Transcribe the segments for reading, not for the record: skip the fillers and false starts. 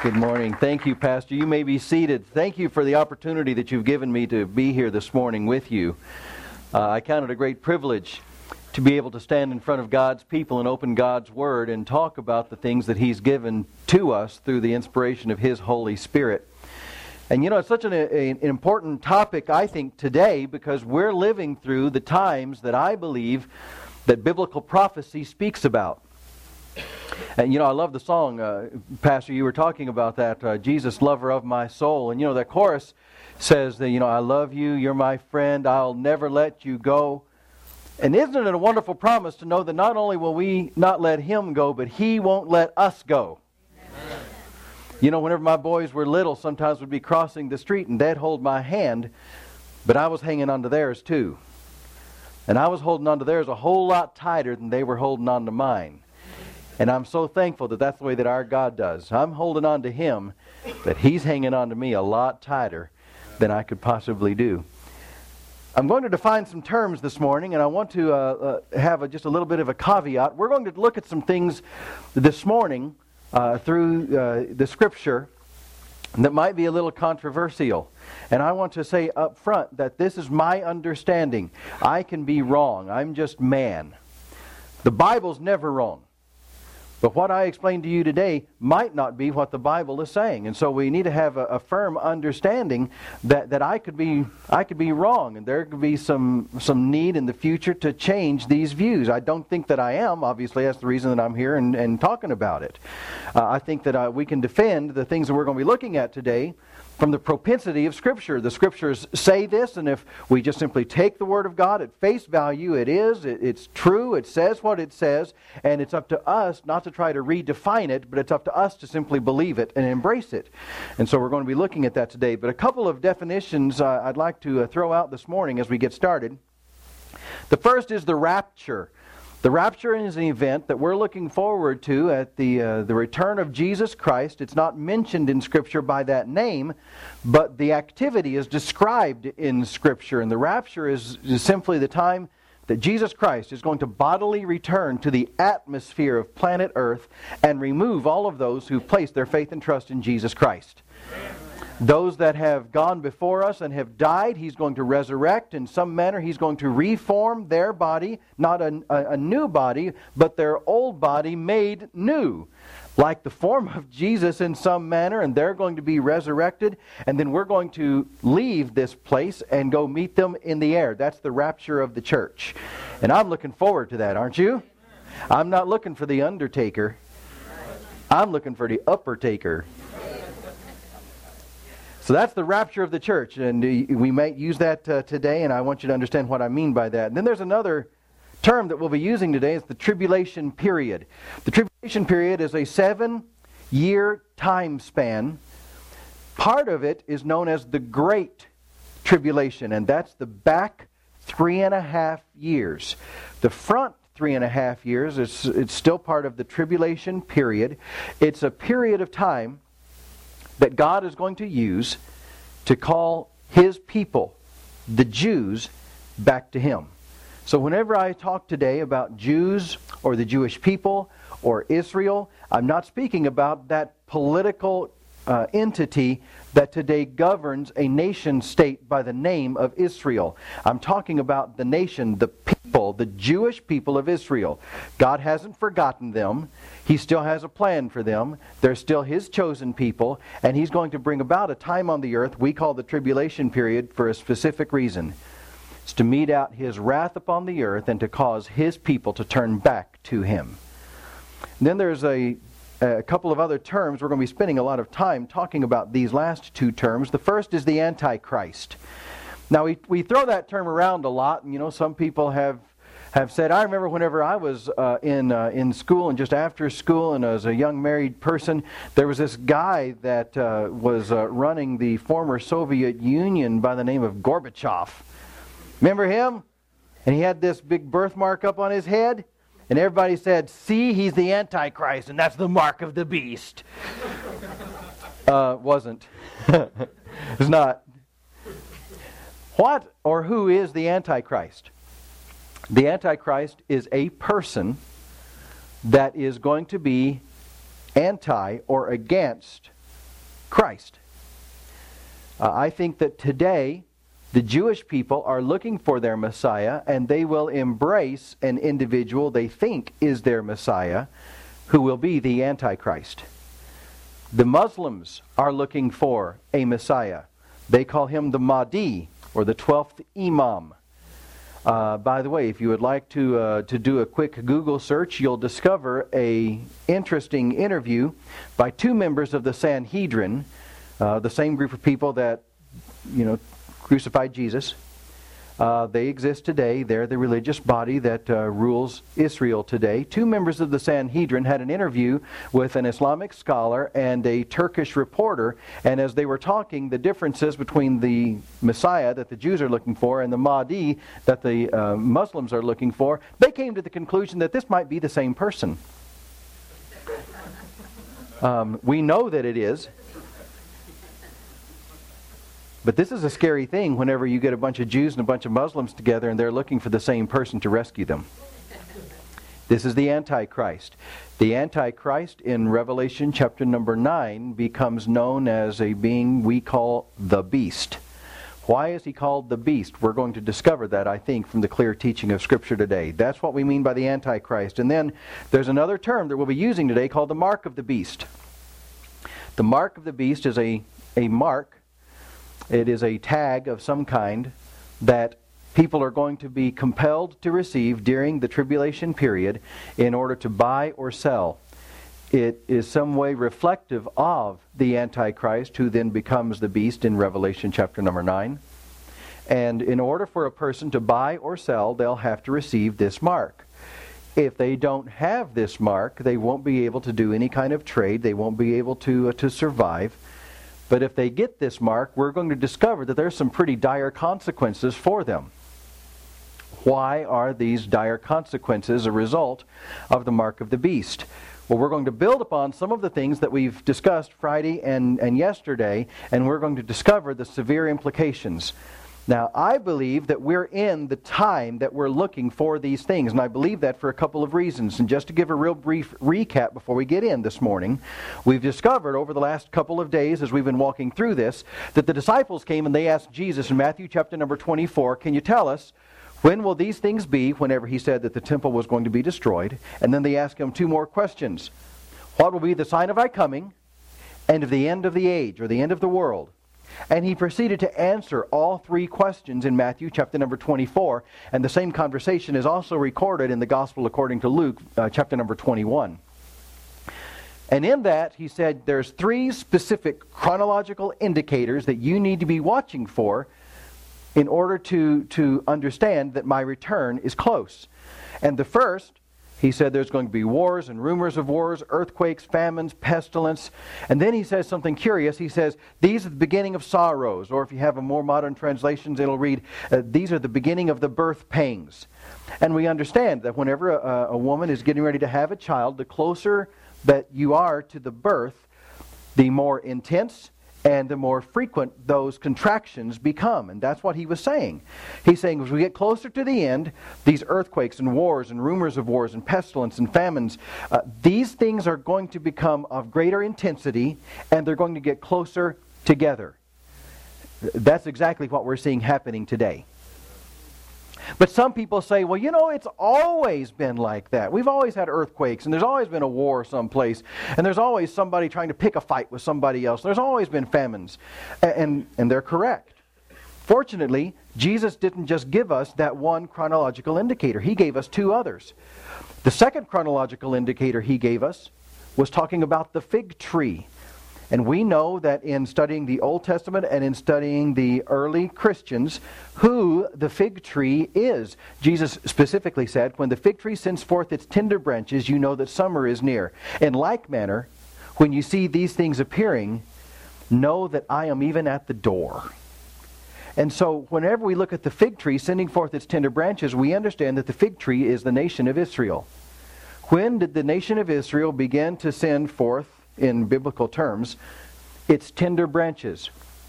Good morning. Thank you, Pastor. You may be seated. Thank you for the opportunity that you've given me to be here this morning with you. I count it a great privilege to be able to stand in front of God's people and open God's Word and talk about the things that He's given to us through the inspiration of His Holy Spirit. And you know, it's such an important topic, I think, today, because we're living through the times that I believe that biblical prophecy speaks about. And you know, I love the song, Pastor, you were talking about that, Jesus, lover of my soul. And you know, that chorus says that, you know, I love you, you're my friend, I'll never let you go. And isn't it a wonderful promise to know that not only will we not let Him go, but He won't let us go. Amen. You know, whenever my boys were little, sometimes we'd be crossing the street and They'd hold my hand, but I was hanging on to theirs too. And I was holding on to theirs a whole lot tighter than they were holding on to mine. And I'm so thankful that that's the way that our God does. I'm holding on to Him, but He's hanging on to me a lot tighter than I could possibly do. I'm going to define some terms this morning, and I want to have just a little bit of a caveat. We're going to look at some things this morning through the Scripture that might be a little controversial. And I want to say up front that this is my understanding. I can be wrong. I'm just man. The Bible's never wrong. But what I explained to you today might not be what the Bible is saying. And so we need to have a firm understanding that I could be wrong, and there could be some need in the future to change these views. I don't think that I am. Obviously, that's the reason that I'm here and talking about it. I think that we can defend the things that we're going to be looking at today from the propensity of Scripture. The Scriptures say this, and if we just simply take the Word of God at face value, it's true, it says what it says, and it's up to us not to try to redefine it, but it's up to us to simply believe it and embrace it. And so we're going to be looking at that today. But a couple of definitions I'd like to throw out this morning as we get started. The first is the rapture. The rapture is an event that we're looking forward to at the return of Jesus Christ. It's not mentioned in Scripture by that name, but the activity is described in Scripture. And the rapture is simply the time that Jesus Christ is going to bodily return to the atmosphere of planet Earth and remove all of those who place their faith and trust in Jesus Christ. Those that have gone before us and have died, He's going to resurrect in some manner. He's going to reform their body, not a new body, but their old body made new, like the form of Jesus in some manner, and they're going to be resurrected, and then we're going to leave this place and go meet them in the air. That's the rapture of the church. And I'm looking forward to that, aren't you? I'm not looking for the undertaker. I'm looking for the upper taker. So that's the rapture of the church, and we might use that today, and I want you to understand what I mean by that. And then there's another term that we'll be using today, is the tribulation period. The tribulation period is a 7-year time span. Part of it is known as the Great Tribulation, and that's the back 3.5 years. The front 3.5 years, it's still part of the tribulation period. It's a period of time that God is going to use to call His people, the Jews, back to Him. So whenever I talk today about Jews or the Jewish people or Israel, I'm not speaking about that political entity that today governs a nation state by the name of Israel. I'm talking about the nation, the people, the Jewish people of Israel. God hasn't forgotten them. He still has a plan for them. They're still His chosen people, and He's going to bring about a time on the earth we call the tribulation period for a specific reason. It's to mete out His wrath upon the earth and to cause His people to turn back to Him. And then there's a couple of other terms. We're going to be spending a lot of time talking about these last two terms. The first is the Antichrist. Now, we throw that term around a lot, and you know, some people have said, I remember whenever I was in school and just after school, and as a young married person, there was this guy that was running the former Soviet Union by the name of Gorbachev. Remember him? And he had this big birthmark up on his head. And everybody said, see, he's the Antichrist, and that's the mark of the beast. Wasn't. It's not. What or who is the Antichrist? The Antichrist is a person that is going to be anti or against Christ. I think that today the Jewish people are looking for their Messiah, and they will embrace an individual they think is their Messiah, who will be the Antichrist. The Muslims are looking for a Messiah. They call him the Mahdi, or the 12th Imam. By the way, if you would like to do a quick Google search, you'll discover an interesting interview by two members of the Sanhedrin, the same group of people that, crucified Jesus. They exist today. They're the religious body that rules Israel today. Two members of the Sanhedrin had an interview with an Islamic scholar and a Turkish reporter, and as they were talking, the differences between the Messiah that the Jews are looking for and the Mahdi that the Muslims are looking for, they came to the conclusion that this might be the same person. We know that it is. But this is a scary thing whenever you get a bunch of Jews and a bunch of Muslims together and they're looking for the same person to rescue them. This is the Antichrist. The Antichrist in Revelation chapter number 9 becomes known as a being we call the Beast. Why is he called the Beast? We're going to discover that, I think, from the clear teaching of Scripture today. That's what we mean by the Antichrist. And then there's another term that we'll be using today called the Mark of the Beast. The Mark of the Beast is a mark. It is a tag of some kind that people are going to be compelled to receive during the tribulation period in order to buy or sell. It is some way reflective of the Antichrist, who then becomes the beast in Revelation chapter number 9. And in order for a person to buy or sell, they'll have to receive this mark. If they don't have this mark, they won't be able to do any kind of trade. They won't be able to survive. But if they get this mark, we're going to discover that there's some pretty dire consequences for them. Why are these dire consequences a result of the mark of the beast? Well, we're going to build upon some of the things that we've discussed Friday and yesterday, and we're going to discover the severe implications. Now, I believe that we're in the time that we're looking for these things, and I believe that for a couple of reasons. And just to give a real brief recap before we get in this morning, we've discovered over the last couple of days as we've been walking through this, that the disciples came and they asked Jesus in Matthew chapter number 24, can you tell us, when will these things be, whenever he said that the temple was going to be destroyed? And then they asked him two more questions. What will be the sign of thy coming, and of the end of the age, or the end of the world? And he proceeded to answer all three questions in Matthew chapter number 24. And the same conversation is also recorded in the Gospel according to Luke chapter number 21. And in that, he said, there's three specific chronological indicators that you need to be watching for in order to understand that my return is close. And the first, he said there's going to be wars and rumors of wars, earthquakes, famines, pestilence. And then he says something curious. He says, these are the beginning of sorrows. Or if you have a more modern translations, it'll read, these are the beginning of the birth pangs. And we understand that whenever a woman is getting ready to have a child, the closer that you are to the birth, the more intense and the more frequent those contractions become. And that's what he was saying. He's saying as we get closer to the end, these earthquakes and wars and rumors of wars and pestilence and famines, these things are going to become of greater intensity, and they're going to get closer together. That's exactly what we're seeing happening today. But some people say, well, it's always been like that. We've always had earthquakes, and there's always been a war someplace, and there's always somebody trying to pick a fight with somebody else. There's always been famines. And they're correct. Fortunately, Jesus didn't just give us that one chronological indicator. He gave us two others. The second chronological indicator he gave us was talking about the fig tree. And we know that in studying the Old Testament and in studying the early Christians, who the fig tree is. Jesus specifically said, when the fig tree sends forth its tender branches, you know that summer is near. In like manner, when you see these things appearing, know that I am even at the door. And so whenever we look at the fig tree sending forth its tender branches, we understand that the fig tree is the nation of Israel. When did the nation of Israel begin to send forth, in biblical terms, its tender branches?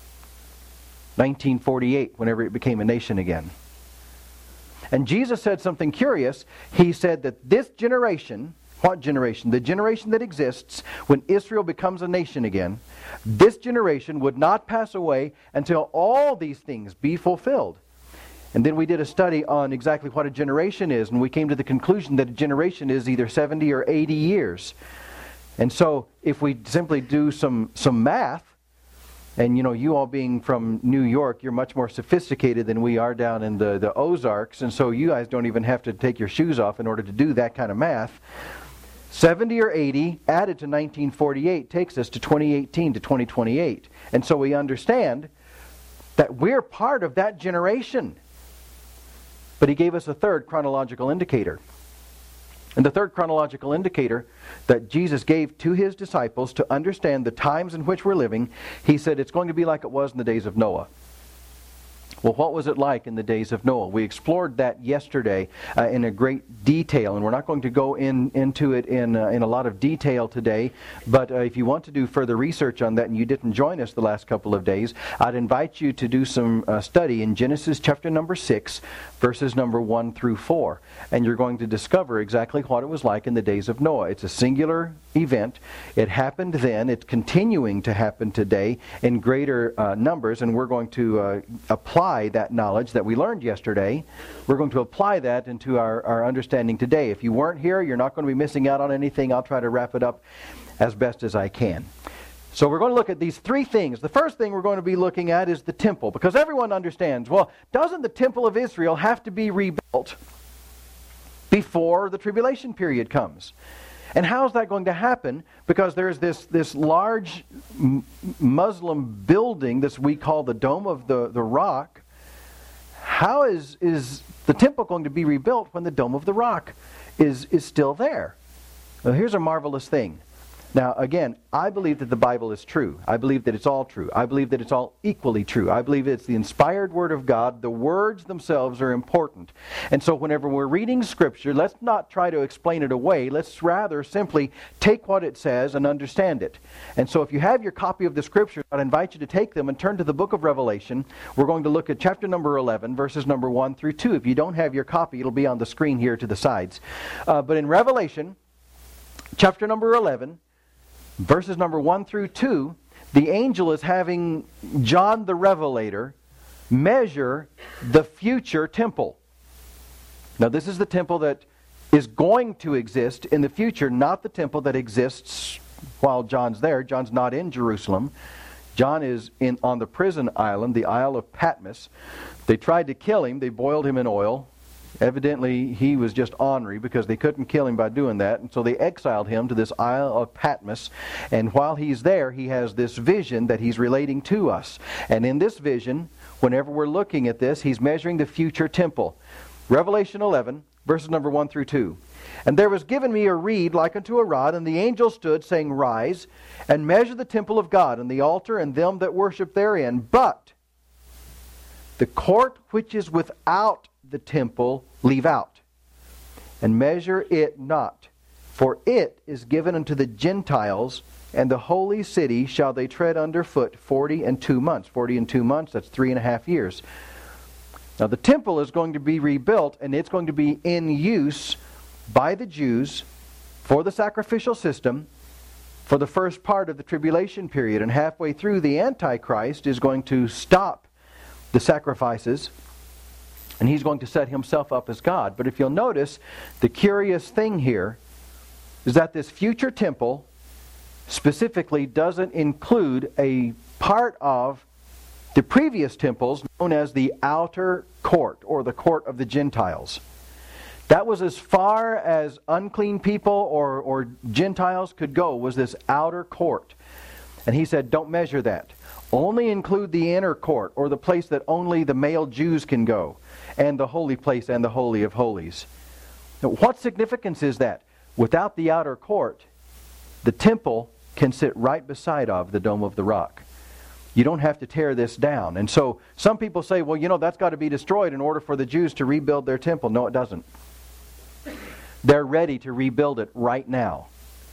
1948, whenever it became a nation again. And Jesus said something curious. He said that this generation, What generation? The generation that exists when Israel becomes a nation again. This generation would not pass away until all these things be fulfilled. And then we did a study on exactly what a generation is, and we came to the conclusion that a generation is either 70 or 80 years. And so if we simply do some math, and you all being from New York, you're much more sophisticated than we are down in the Ozarks, and so you guys don't even have to take your shoes off in order to do that kind of math. 70 or 80 added to 1948 takes us to 2018 to 2028. And so we understand that we're part of that generation. But he gave us a third chronological indicator. And the third chronological indicator that Jesus gave to his disciples to understand the times in which we're living, he said it's going to be like it was in the days of Noah. Well, what was it like in the days of Noah? We explored that yesterday in a great detail, and we're not going to go into it in a lot of detail today, but if you want to do further research on that and you didn't join us the last couple of days, I'd invite you to do some study in Genesis chapter number 6, verses number 1 through 4, and you're going to discover exactly what it was like in the days of Noah. It's a singular event. It happened then. It's continuing to happen today in greater numbers, and we're going to apply that knowledge that we learned yesterday. We're going to apply that into our understanding today. If you weren't here, you're not going to be missing out on anything. I'll try to wrap it up as best as I can. So we're going to look at these three things. The first thing we're going to be looking at is the temple, because everyone understands, well, doesn't the temple of Israel have to be rebuilt before the tribulation period comes? And how is that going to happen? Because there's this large Muslim building that we call the Dome of the Rock. How is the temple going to be rebuilt when the Dome of the Rock is still there? Well, here's a marvelous thing. Now, again, I believe that the Bible is true. I believe that it's all true. I believe that it's all equally true. I believe it's the inspired Word of God. The words themselves are important. And so whenever we're reading Scripture, let's not try to explain it away. Let's rather simply take what it says and understand it. And so if you have your copy of the Scripture, I'd invite you to take them and turn to the book of Revelation. We're going to look at chapter number 11, verses number 1 through 2. If you don't have your copy, it'll be on the screen here to the sides. But in Revelation, chapter number 11, verses number 1 through 2, the angel is having John the Revelator measure the future temple. Now this is the temple that is going to exist in the future, not the temple that exists while John's there. John's not in Jerusalem. John is on the prison island, the Isle of Patmos. They tried to kill him. They boiled him in oil. Evidently, he was just ornery because they couldn't kill him by doing that. And so they exiled him to this Isle of Patmos. And while he's there, he has this vision that he's relating to us. And in this vision, whenever we're looking at this, he's measuring the future temple. Revelation 11, verses number 1 through 2. And there was given me a reed like unto a rod, and the angel stood, saying, Rise, and measure the temple of God, and the altar, and them that worship therein. But the court which is without the temple leave out, and measure it not, for it is given unto the Gentiles, and the holy city shall they tread under foot 40 and 2 months. 40 and 2 months, that's 3.5 years. Now the temple is going to be rebuilt, and it's going to be in use by the Jews for the sacrificial system for the first part of the tribulation period. And halfway through, the Antichrist is going to stop the sacrifices, and he's going to set himself up as God. But if you'll notice, the curious thing here is that this future temple specifically doesn't include a part of the previous temples known as the outer court, or the court of the Gentiles. That was as far as unclean people or Gentiles could go, was this outer court. And he said, don't measure that. Only include the inner court, or the place that only the male Jews can go, and the holy place and the Holy of Holies. Now, what significance is that? Without the outer court, the temple can sit right beside of the Dome of the Rock. You don't have to tear this down. And so some people say, well, that's got to be destroyed in order for the Jews to rebuild their temple. No, it doesn't. They're ready to rebuild it right now.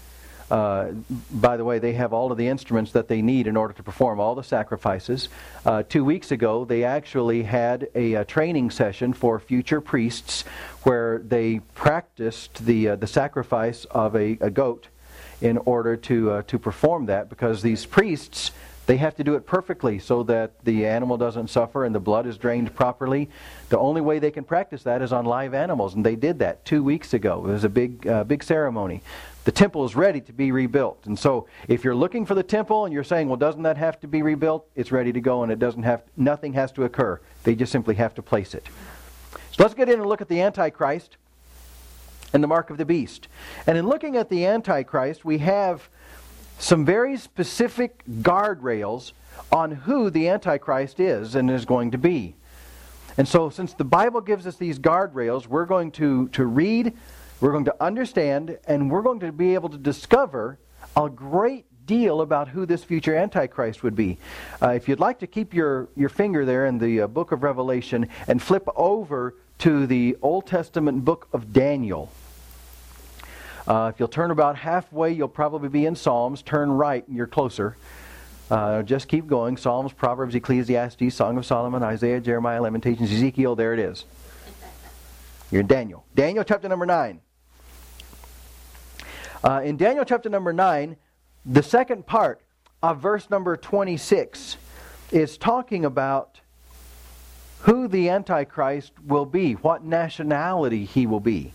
By the way, they have all of the instruments that they need in order to perform all the sacrifices. 2 weeks ago, they actually had a training session for future priests where they practiced the sacrifice of a goat in order to perform that, because these priests, they have to do it perfectly so that the animal doesn't suffer and the blood is drained properly. The only way they can practice that is on live animals, and they did that 2 weeks ago. It was a big ceremony. The temple is ready to be rebuilt. And so if you're looking for the temple and you're saying, well, doesn't that have to be rebuilt? It's ready to go, and nothing has to occur. They just simply have to place it. So let's get in and look at the Antichrist and the mark of the beast. And in looking at the Antichrist, we have some very specific guardrails on who the Antichrist is and is going to be. And so since the Bible gives us these guardrails, we're going to read, we're going to understand, and we're going to be able to discover a great deal about who this future Antichrist would be. If you'd like to keep your finger there in the book of Revelation and flip over to the Old Testament book of Daniel. If you'll turn about halfway, you'll probably be in Psalms. Turn right and you're closer. Just keep going. Psalms, Proverbs, Ecclesiastes, Song of Solomon, Isaiah, Jeremiah, Lamentations, Ezekiel. There it is. You're in Daniel. Daniel chapter number 9. In Daniel chapter number 9, the second part of verse number 26 is talking about who the Antichrist will be, what nationality he will be.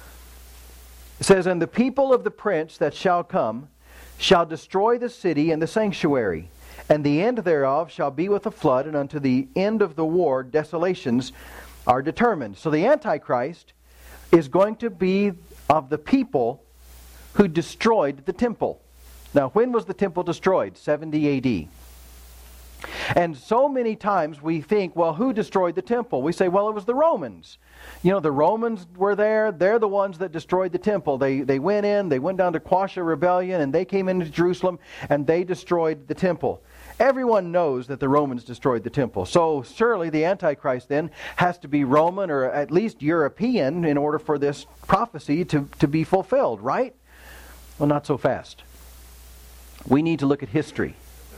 It says, "And the people of the prince that shall come shall destroy the city and the sanctuary, and the end thereof shall be with a flood, and unto the end of the war desolations are determined." So the Antichrist is going to be of the people who destroyed the temple. Now, when was the temple destroyed? 70 A.D. And so many times we think, well, who destroyed the temple? We say, well, it was the Romans. You know, the Romans were there. They're the ones that destroyed the temple. They went in, they went down to quash a rebellion, and they came into Jerusalem, and they destroyed the temple. Everyone knows that the Romans destroyed the temple. So surely the Antichrist then has to be Roman or at least European in order for this prophecy to be fulfilled, right? Well, not so fast. We need to look at history.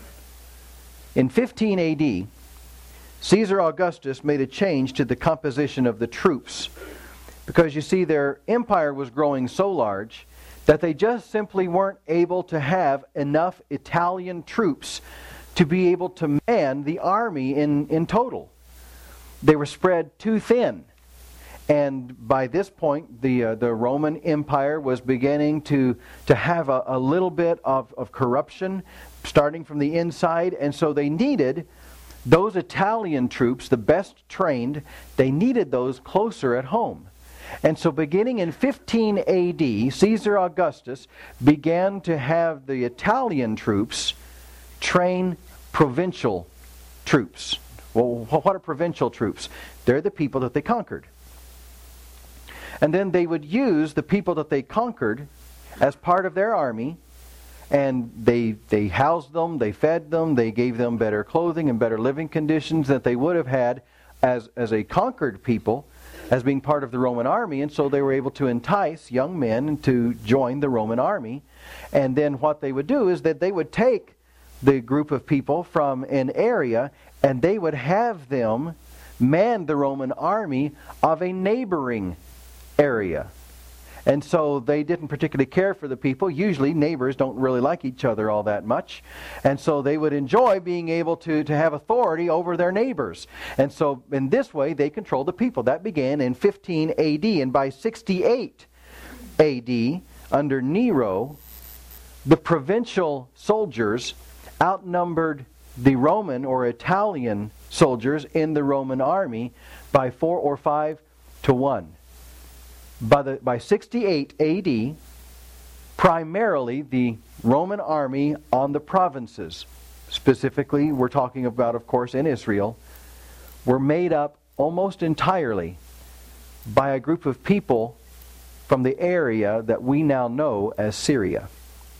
In 15 A.D., Caesar Augustus made a change to the composition of the troops, because you see their empire was growing so large that they just simply weren't able to have enough Italian troops to be able to man the army in total. They were spread too thin. And by this point, the Roman Empire was beginning to have a little bit of corruption starting from the inside. And so they needed those Italian troops, the best trained, they needed those closer at home. And so beginning in 15 A.D., Caesar Augustus began to have the Italian troops train provincial troops. Well, what are provincial troops? They're the people that they conquered. And then they would use the people that they conquered as part of their army, and they housed them, they fed them, they gave them better clothing and better living conditions that they would have had as a conquered people, as being part of the Roman army. And so they were able to entice young men to join the Roman army. And then what they would do is that they would take the group of people from an area and they would have them man the Roman army of a neighboring area. And so they didn't particularly care for the people. Usually neighbors don't really like each other all that much. And so they would enjoy being able to have authority over their neighbors. And so in this way they controlled the people. That began in 15 A.D. And by 68 A.D., under Nero, the provincial soldiers outnumbered the Roman or Italian soldiers in the Roman army by 4 or 5 to 1. By 68 A.D., primarily the Roman army on the provinces, specifically we're talking about, of course, in Israel, were made up almost entirely by a group of people from the area that we now know as Syria.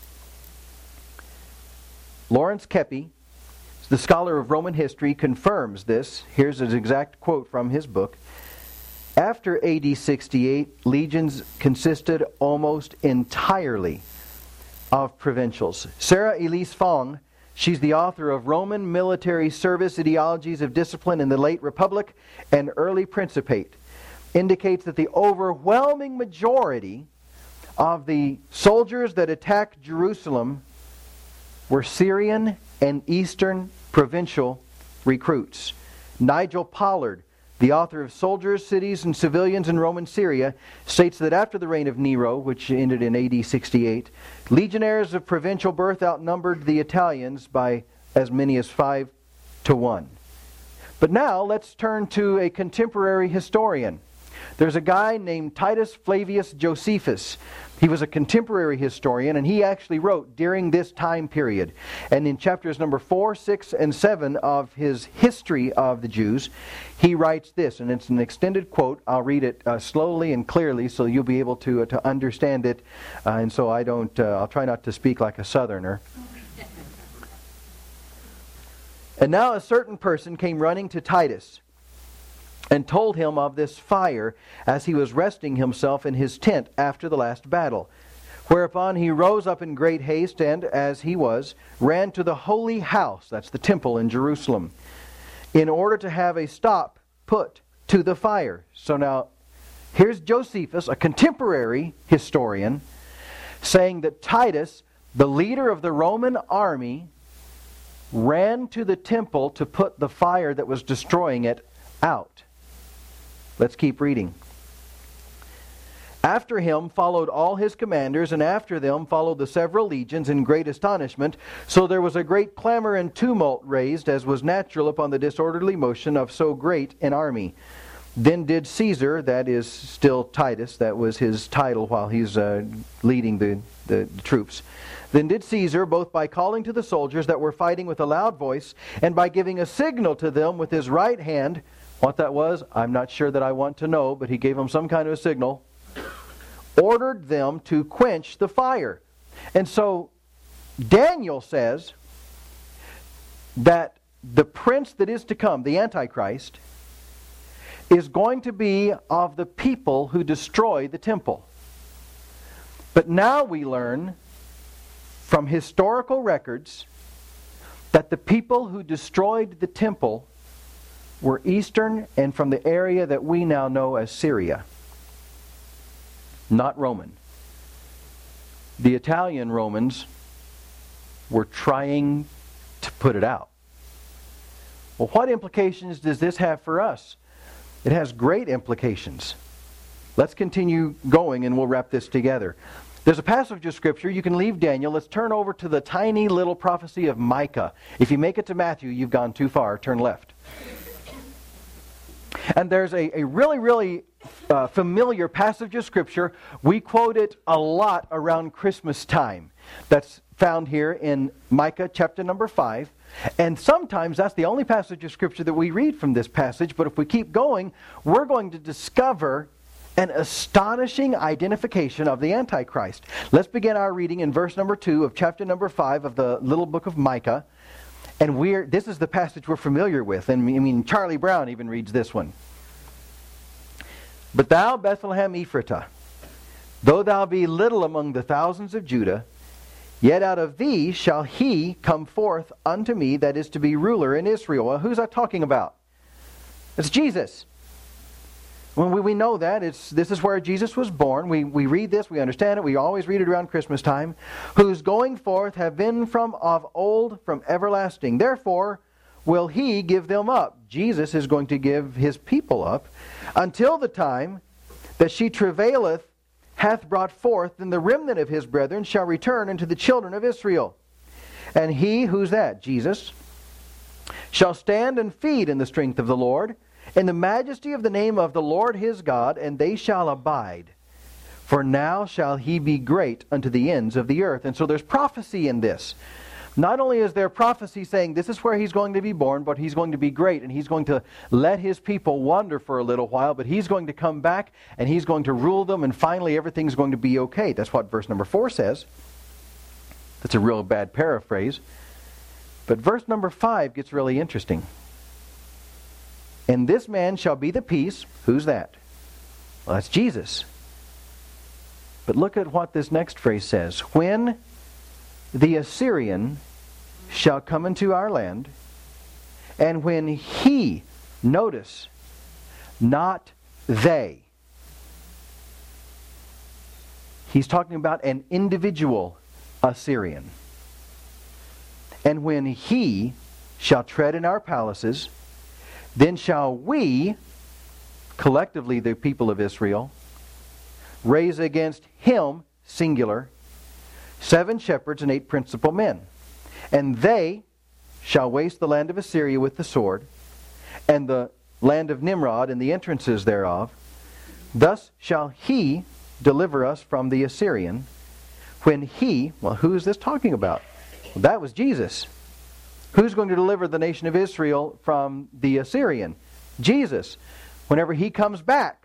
Lawrence Kepi, the scholar of Roman history, confirms this. Here's an exact quote from his book. After AD 68, legions consisted almost entirely of provincials. Sarah Elise Fong, she's the author of Roman Military Service Ideologies of Discipline in the Late Republic and Early Principate, indicates that the overwhelming majority of the soldiers that attacked Jerusalem were Syrian and Eastern provincial recruits. Nigel Pollard, the author of Soldiers, Cities, and Civilians in Roman Syria, states that after the reign of Nero, which ended in AD 68, legionnaires of provincial birth outnumbered the Italians by as many as 5 to 1. But now let's turn to a contemporary historian. There's a guy named Titus Flavius Josephus. He was a contemporary historian, and he actually wrote during this time period. And in chapters number 4, 6, and 7 of his History of the Jews, he writes this, and it's an extended quote. I'll read it slowly and clearly so you'll be able to understand it, and so I'll try not to speak like a southerner. And now a certain person came running to Titus and told him of this fire as he was resting himself in his tent after the last battle. Whereupon he rose up in great haste and, as he was, ran to the holy house, that's the temple in Jerusalem, in order to have a stop put to the fire. So now, here's Josephus, a contemporary historian, saying that Titus, the leader of the Roman army, ran to the temple to put the fire that was destroying it out. Let's keep reading. After him followed all his commanders, and after them followed the several legions in great astonishment. So there was a great clamor and tumult raised, as was natural upon the disorderly motion of so great an army. Then did Caesar, that is still Titus, that was his title while he's leading the troops. Then did Caesar, both by calling to the soldiers that were fighting with a loud voice, and by giving a signal to them with his right hand. What that was, I'm not sure that I want to know, but he gave them some kind of a signal. Ordered them to quench the fire. And so Daniel says that the prince that is to come, the Antichrist, is going to be of the people who destroy the temple. But now we learn from historical records that the people who destroyed the temple were Eastern and from the area that we now know as Syria. Not Roman. The Italian Romans were trying to put it out. Well, what implications does this have for us? It has great implications. Let's continue going and we'll wrap this together. There's a passage of Scripture. You can leave Daniel. Let's turn over to the tiny little prophecy of Micah. If you make it to Matthew, you've gone too far. Turn left. And there's a really familiar passage of Scripture. We quote it a lot around Christmas time. That's found here in Micah chapter number 5. And sometimes that's the only passage of Scripture that we read from this passage. But if we keep going, we're going to discover an astonishing identification of the Antichrist. Let's begin our reading in verse number 2 of chapter number 5 of the little book of Micah. And this is the passage we're familiar with. And I mean, Charlie Brown even reads this one. But thou, Bethlehem Ephratah, though thou be little among the thousands of Judah, yet out of thee shall he come forth unto me that is to be ruler in Israel. Well, who's that talking about? It's Jesus. When we know that, this is where Jesus was born. We read this, we understand it, we always read it around Christmas time. Whose going forth have been from of old, from everlasting. Therefore will he give them up. Jesus is going to give his people up until the time that she travaileth hath brought forth, and the remnant of his brethren shall return unto the children of Israel. And he, who's that? Jesus, shall stand and feed in the strength of the Lord, in the majesty of the name of the Lord his God, and they shall abide. For now shall he be great unto the ends of the earth. And so there's prophecy in this. Not only is there prophecy saying this is where he's going to be born, but he's going to be great, and he's going to let his people wander for a little while, but he's going to come back, and he's going to rule them, and finally everything's going to be okay. That's what verse number 4 says. That's a real bad paraphrase. But verse number 5 gets really interesting. And this man shall be the peace. Who's that? Well, that's Jesus. But look at what this next phrase says. When the Assyrian shall come into our land, and when he, notice, not they. He's talking about an individual Assyrian. And when he shall tread in our palaces, then shall we, collectively the people of Israel, raise against him, singular, 7 shepherds and 8 principal men. And they shall waste the land of Assyria with the sword, and the land of Nimrod and the entrances thereof. Thus shall he deliver us from the Assyrian. When he, well, who is this talking about? Well, that was Jesus. Who's going to deliver the nation of Israel from the Assyrian? Jesus, whenever he comes back.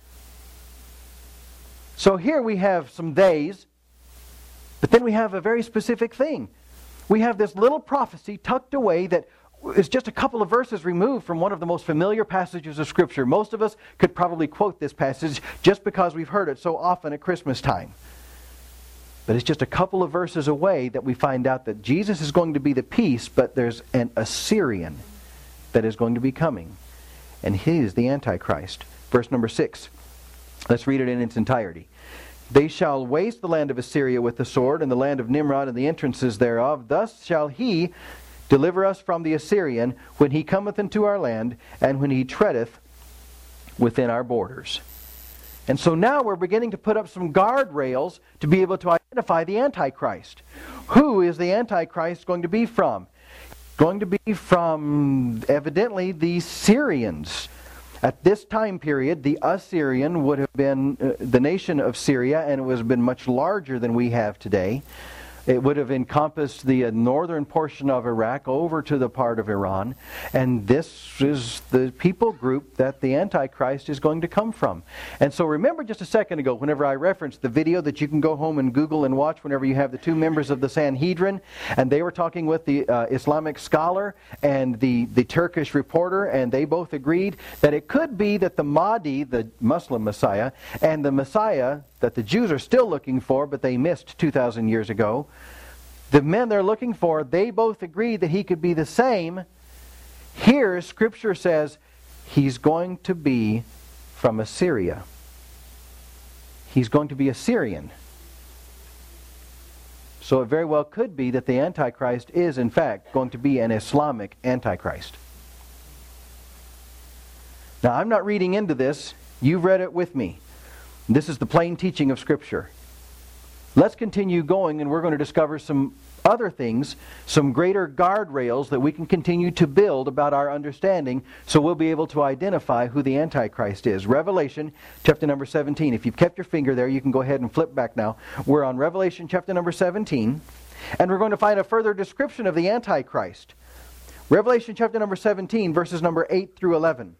So here we have some days, but then we have a very specific thing. We have this little prophecy tucked away that is just a couple of verses removed from one of the most familiar passages of Scripture. Most of us could probably quote this passage just because we've heard it so often at Christmas time. But it's just a couple of verses away that we find out that Jesus is going to be the peace, but there's an Assyrian that is going to be coming. And he is the Antichrist. Verse number 6. Let's read it in its entirety. They shall waste the land of Assyria with the sword, and the land of Nimrod and the entrances thereof. Thus shall he deliver us from the Assyrian when he cometh into our land, and when he treadeth within our borders. And so now we're beginning to put up some guardrails to be able to identify the Antichrist. Who is the Antichrist going to be from? Going to be from, evidently, the Syrians. At this time period, the Assyrian would have been the nation of Syria, and it would have been much larger than we have today. It would have encompassed the northern portion of Iraq over to the part of Iran. And this is the people group that the Antichrist is going to come from. And so remember just a second ago, whenever I referenced the video that you can go home and Google and watch whenever you have the 2 members of the Sanhedrin, and they were talking with the Islamic scholar and the Turkish reporter, and they both agreed that it could be that the Mahdi, the Muslim Messiah, and the Messiah that the Jews are still looking for, but they missed 2,000 years ago, the men they're looking for, they both agreed that he could be the same. Here, Scripture says he's going to be from Assyria. He's going to be Assyrian. So it very well could be that the Antichrist is, in fact, going to be an Islamic Antichrist. Now, I'm not reading into this. You've read it with me. This is the plain teaching of Scripture. Let's continue going, and we're going to discover some other things, some greater guardrails that we can continue to build about our understanding, so we'll be able to identify who the Antichrist is. Revelation chapter number 17. If you've kept your finger there, you can go ahead and flip back now. We're on Revelation chapter number 17, and we're going to find a further description of the Antichrist. Revelation chapter number 17, verses number 8 through 11.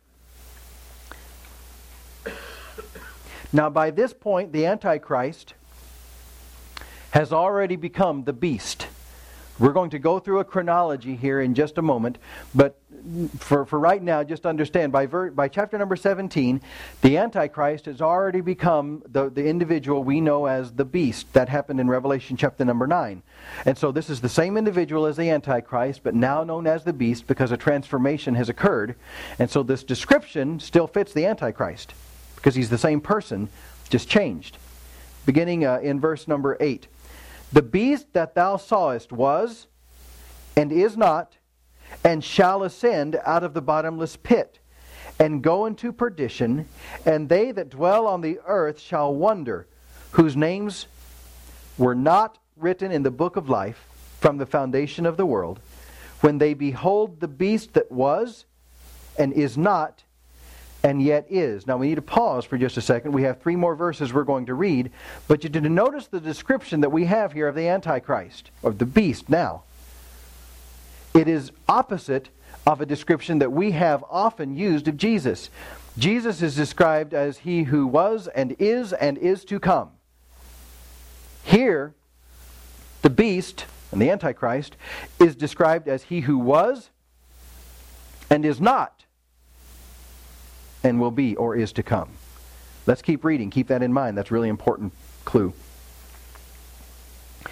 Now, by this point, the Antichrist has already become the beast. We're going to go through a chronology here in just a moment, but for right now, just understand, by chapter number 17, the Antichrist has already become the individual we know as the beast. That happened in Revelation chapter number 9. And so this is the same individual as the Antichrist, but now known as the beast because a transformation has occurred. And so this description still fits the Antichrist, because he's the same person, just changed. Beginning in verse number 8. The beast that thou sawest was, and is not, and shall ascend out of the bottomless pit, and go into perdition, and they that dwell on the earth shall wonder, whose names were not written in the book of life from the foundation of the world, when they behold the beast that was, and is not, and yet is. Now we need to pause for just a second. We have 3 more verses we're going to read. But you did notice the description that we have here of the Antichrist, of the beast now. It is opposite of a description that we have often used of Jesus. Jesus is described as he who was and is to come. Here, the beast, and the Antichrist, is described as he who was and is not, and will be or is to come. Let's keep reading. Keep that in mind. That's a really important clue.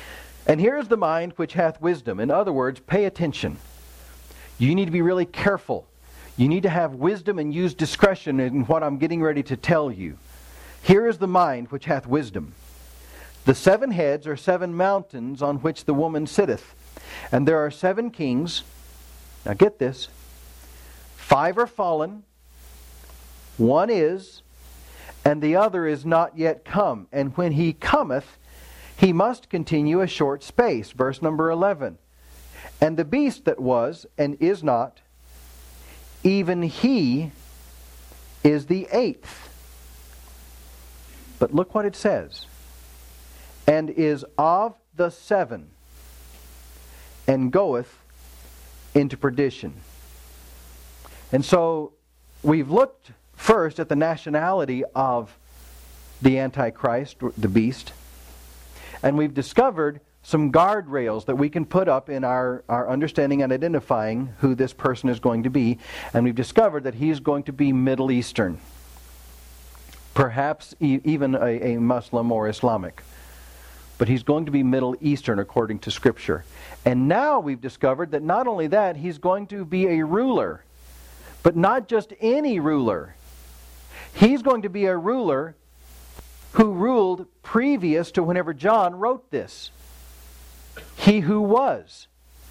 And here is the mind which hath wisdom. In other words, pay attention. You need to be really careful. You need to have wisdom and use discretion in what I'm getting ready to tell you. Here is the mind which hath wisdom. The 7 heads are 7 mountains on which the woman sitteth. And there are 7 kings. Now get this. 5 are fallen. 1 is, and the other is not yet come. And when he cometh, he must continue a short space. Verse number 11. And the beast that was and is not, even he is the 8th. But look what it says. And is of the 7, and goeth into perdition. And so we've looked first at the nationality of the Antichrist, the beast, and we've discovered some guardrails that we can put up in our understanding and identifying who this person is going to be. And we've discovered that he's going to be Middle Eastern. Perhaps even a Muslim or Islamic. But he's going to be Middle Eastern according to Scripture. And now we've discovered that not only that, he's going to be a ruler. But not just any ruler. He's going to be a ruler who ruled previous to whenever John wrote this. He who was.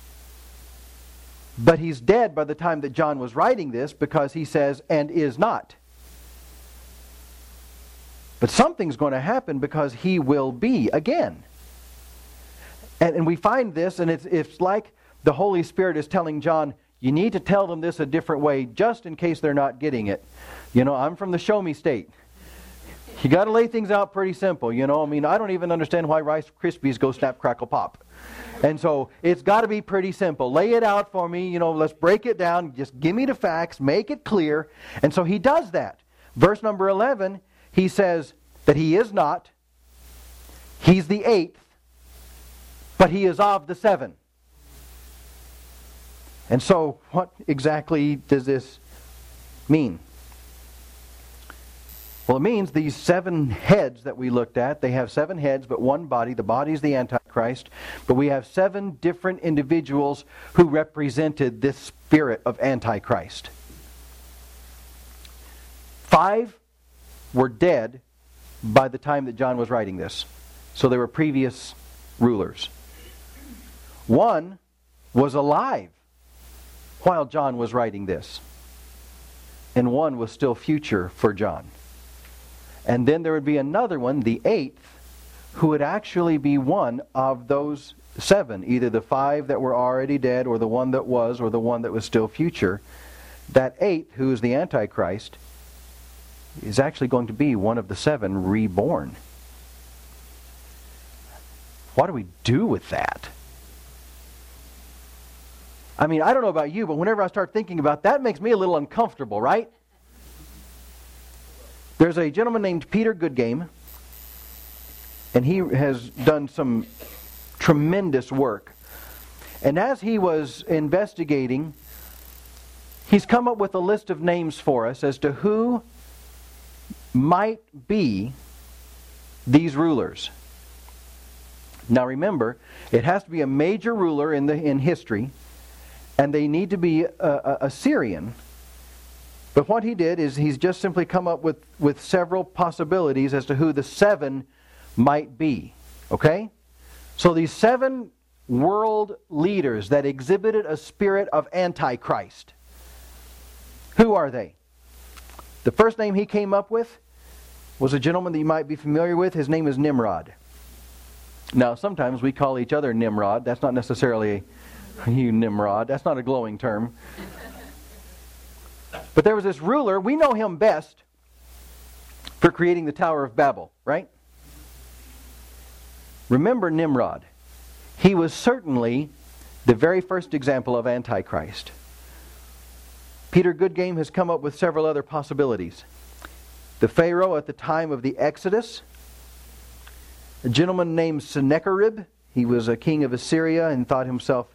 But he's dead by the time that John was writing this, because he says, and is not. But something's going to happen, because he will be again. And we find this, and it's like the Holy Spirit is telling John, you need to tell them this a different way, just in case they're not getting it. You know, I'm from the show me state. You got to lay things out pretty simple, you know. I mean, I don't even understand why Rice Krispies go snap, crackle, pop. And so it's got to be pretty simple. Lay it out for me, you know, let's break it down. Just give me the facts, make it clear. And so he does that. Verse number 11, he says that he is not. He's the 8th, but he is of the 7. And so what exactly does this mean? Well, it means these 7 heads that we looked at, they have 7 heads but one body. The body is the Antichrist. But we have 7 different individuals who represented this spirit of Antichrist. 5 were dead by the time that John was writing this. So they were previous rulers. 1 was alive while John was writing this. And 1 was still future for John. And then there would be another one, the 8th, who would actually be one of those 7. Either the 5 that were already dead, or the one that was, or the one that was still future. That 8th, who is the Antichrist, is actually going to be one of the 7 reborn. What do we do with that? I mean, I don't know about you, but whenever I start thinking about that, it makes me a little uncomfortable, right? There's a gentleman named Peter Goodgame, and he has done some tremendous work. And as he was investigating, he's come up with a list of names for us as to who might be these rulers. Now remember, it has to be a major ruler in history, and they need to be a Syrian. But what he did is he's just simply come up with several possibilities as to who the 7 might be. Okay? So these 7 world leaders that exhibited a spirit of Antichrist. Who are they? The first name he came up with was a gentleman that you might be familiar with. His name is Nimrod. Now, sometimes we call each other Nimrod. That's not necessarily you Nimrod. That's not a glowing term. But there was this ruler, we know him best for creating the Tower of Babel, right? Remember Nimrod. He was certainly the very first example of Antichrist. Peter Goodgame has come up with several other possibilities. The Pharaoh at the time of the Exodus, a gentleman named Sennacherib. He was a king of Assyria and thought himself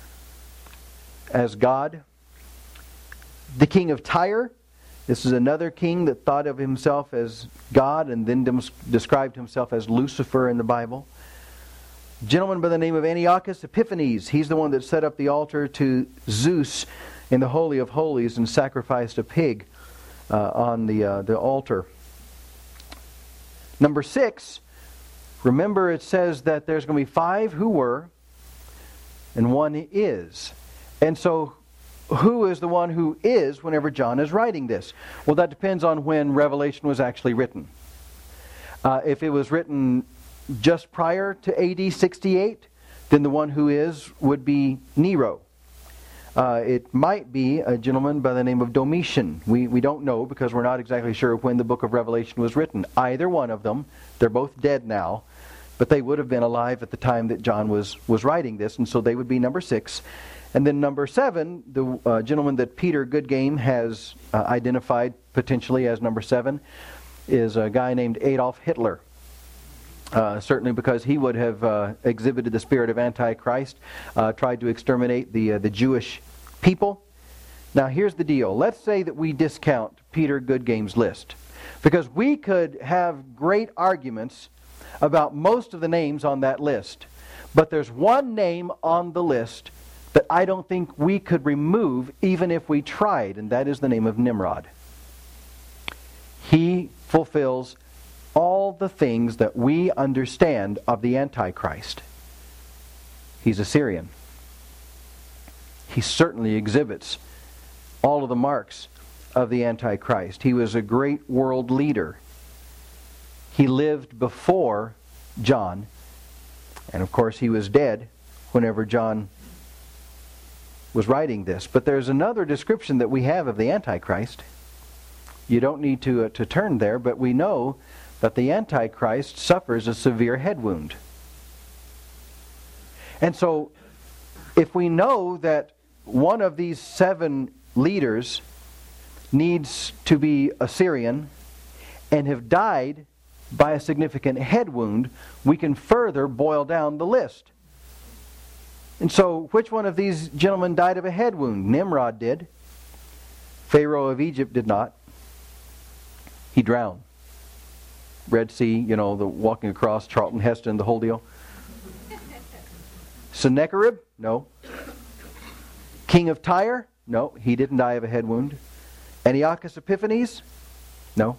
as God. The king of Tyre. This is another king that thought of himself as God and then described himself as Lucifer in the Bible. A gentleman by the name of Antiochus Epiphanes. He's the one that set up the altar to Zeus in the Holy of Holies and sacrificed a pig on the altar. Number 6, remember it says that there's going to be 5 who were and 1 is. And so who is the one who is whenever John is writing this? Well, that depends on when Revelation was actually written. If it was written just prior to AD 68, then the one who is would be Nero. It might be a gentleman by the name of Domitian. We don't know because we're not exactly sure when the book of Revelation was written. Either one of them, they're both dead now, but they would have been alive at the time that John was writing this, and so they would be number 6. And then number 7, the gentleman that Peter Goodgame has identified potentially as number 7, is a guy named Adolf Hitler. Certainly because he would have exhibited the spirit of Antichrist, tried to exterminate the Jewish people. Now here's the deal. Let's say that we discount Peter Goodgame's list, because we could have great arguments about most of the names on that list. But there's one name on the list that I don't think we could remove even if we tried, and that is the name of Nimrod. He fulfills all the things that we understand of the Antichrist. He's a Syrian. He certainly exhibits all of the marks of the Antichrist. He was a great world leader. He lived before John, and of course he was dead whenever John was writing this. But there's another description that we have of the Antichrist. You don't need to turn there, but we know that the Antichrist suffers a severe head wound. And so, if we know that one of these 7 leaders needs to be a Syrian and have died by a significant head wound, we can further boil down the list. And so, which one of these gentlemen died of a head wound? Nimrod did. Pharaoh of Egypt did not. He drowned. Red Sea, the walking across, Charlton Heston, the whole deal. Sennacherib? No. King of Tyre? No, he didn't die of a head wound. Antiochus Epiphanes? No.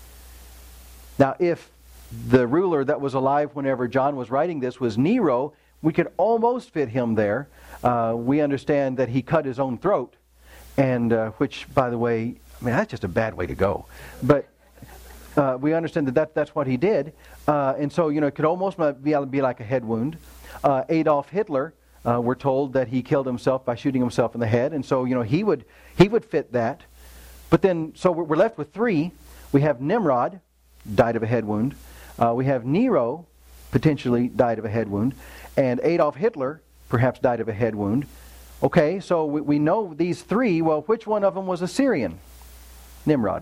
Now, if the ruler that was alive whenever John was writing this was Nero, we could almost fit him there. We understand that he cut his own throat, and which, by the way, that's just a bad way to go. But we understand that that's what he did. And so, it could almost be like a head wound. Adolf Hitler, we're told that he killed himself by shooting himself in the head. And so, he would fit that. But then, so we're left with 3. We have Nimrod, died of a head wound. We have Nero, potentially died of a head wound. And Adolf Hitler, perhaps died of a head wound. Okay, so we know these 3. Well, which one of them was a Syrian? Nimrod.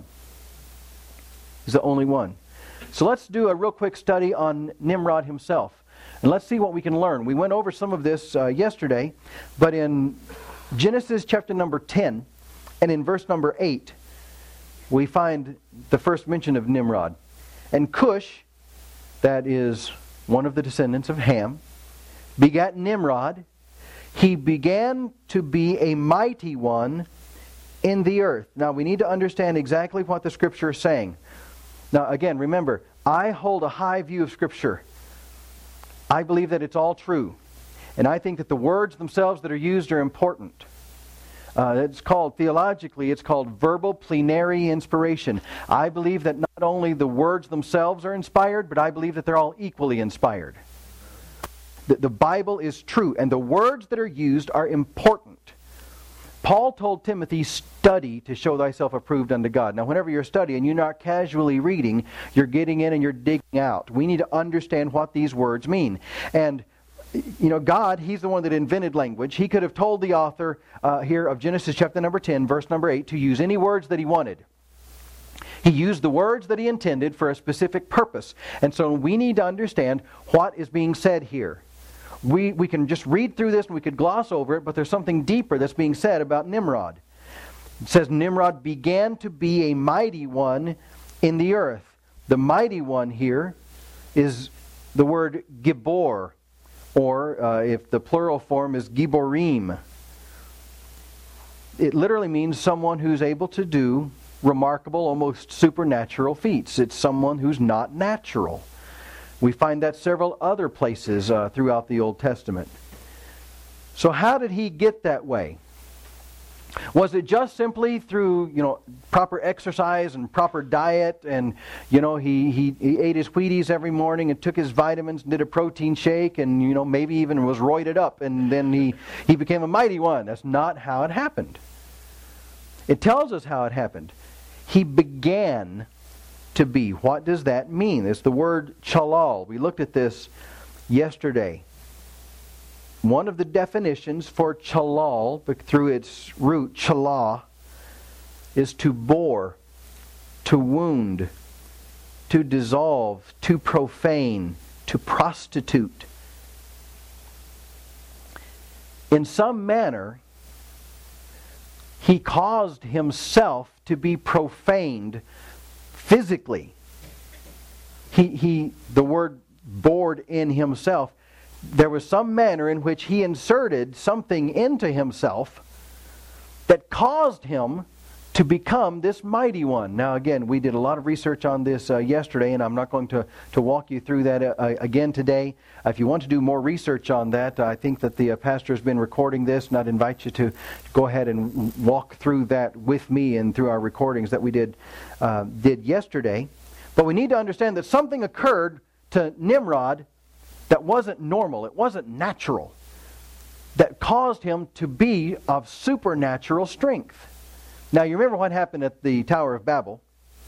He's the only one. So let's do a real quick study on Nimrod himself. And let's see what we can learn. We went over some of this yesterday, but in Genesis chapter number 10 and in verse number 8, we find the first mention of Nimrod. And Cush, that is one of the descendants of Ham, begat Nimrod. He began to be a mighty one in the earth. Now we need to understand exactly what the Scripture is saying. Now again, remember, I hold a high view of Scripture. I believe that it's all true. And I think that the words themselves that are used are important. Theologically, it's called verbal plenary inspiration. I believe that not only the words themselves are inspired, but I believe that they're all equally inspired. The Bible is true, and the words that are used are important. Paul told Timothy, study to show thyself approved unto God. Now, whenever you're studying, you're not casually reading, you're getting in and you're digging out. We need to understand what these words mean. And, God, He's the one that invented language. He could have told the author here of Genesis chapter number 10, verse number 8, to use any words that he wanted. He used the words that he intended for a specific purpose. And so we need to understand what is being said here. We can just read through this and we could gloss over it, but there's something deeper that's being said about Nimrod. It says Nimrod began to be a mighty one in the earth. The mighty one here is the word Gibor, or if the plural form is Giborim. It literally means someone who's able to do remarkable, almost supernatural feats. It's someone who's not natural. We find that several other places throughout the Old Testament. So how did he get that way? Was it just simply through, proper exercise and proper diet, and, he ate his Wheaties every morning and took his vitamins and did a protein shake and, maybe even was roided up and then he became a mighty one? That's not how it happened. It tells us how it happened. He began to be. What does that mean? It's the word chalal. We looked at this yesterday. One of the definitions for chalal, through its root, chalah, is to bore, to wound, to dissolve, to profane, to prostitute. In some manner, he caused himself to be profaned physically. The word bored in himself, there was some manner in which he inserted something into himself that caused him to become this mighty one. Now again, we did a lot of research on this yesterday, and I'm not going to walk you through that again today. If you want to do more research on that, I think that the pastor has been recording this, and I'd invite you to go ahead and walk through that with me and through our recordings that we did yesterday. But we need to understand that something occurred to Nimrod that wasn't normal, it wasn't natural, that caused him to be of supernatural strength. Now, you remember what happened at the Tower of Babel.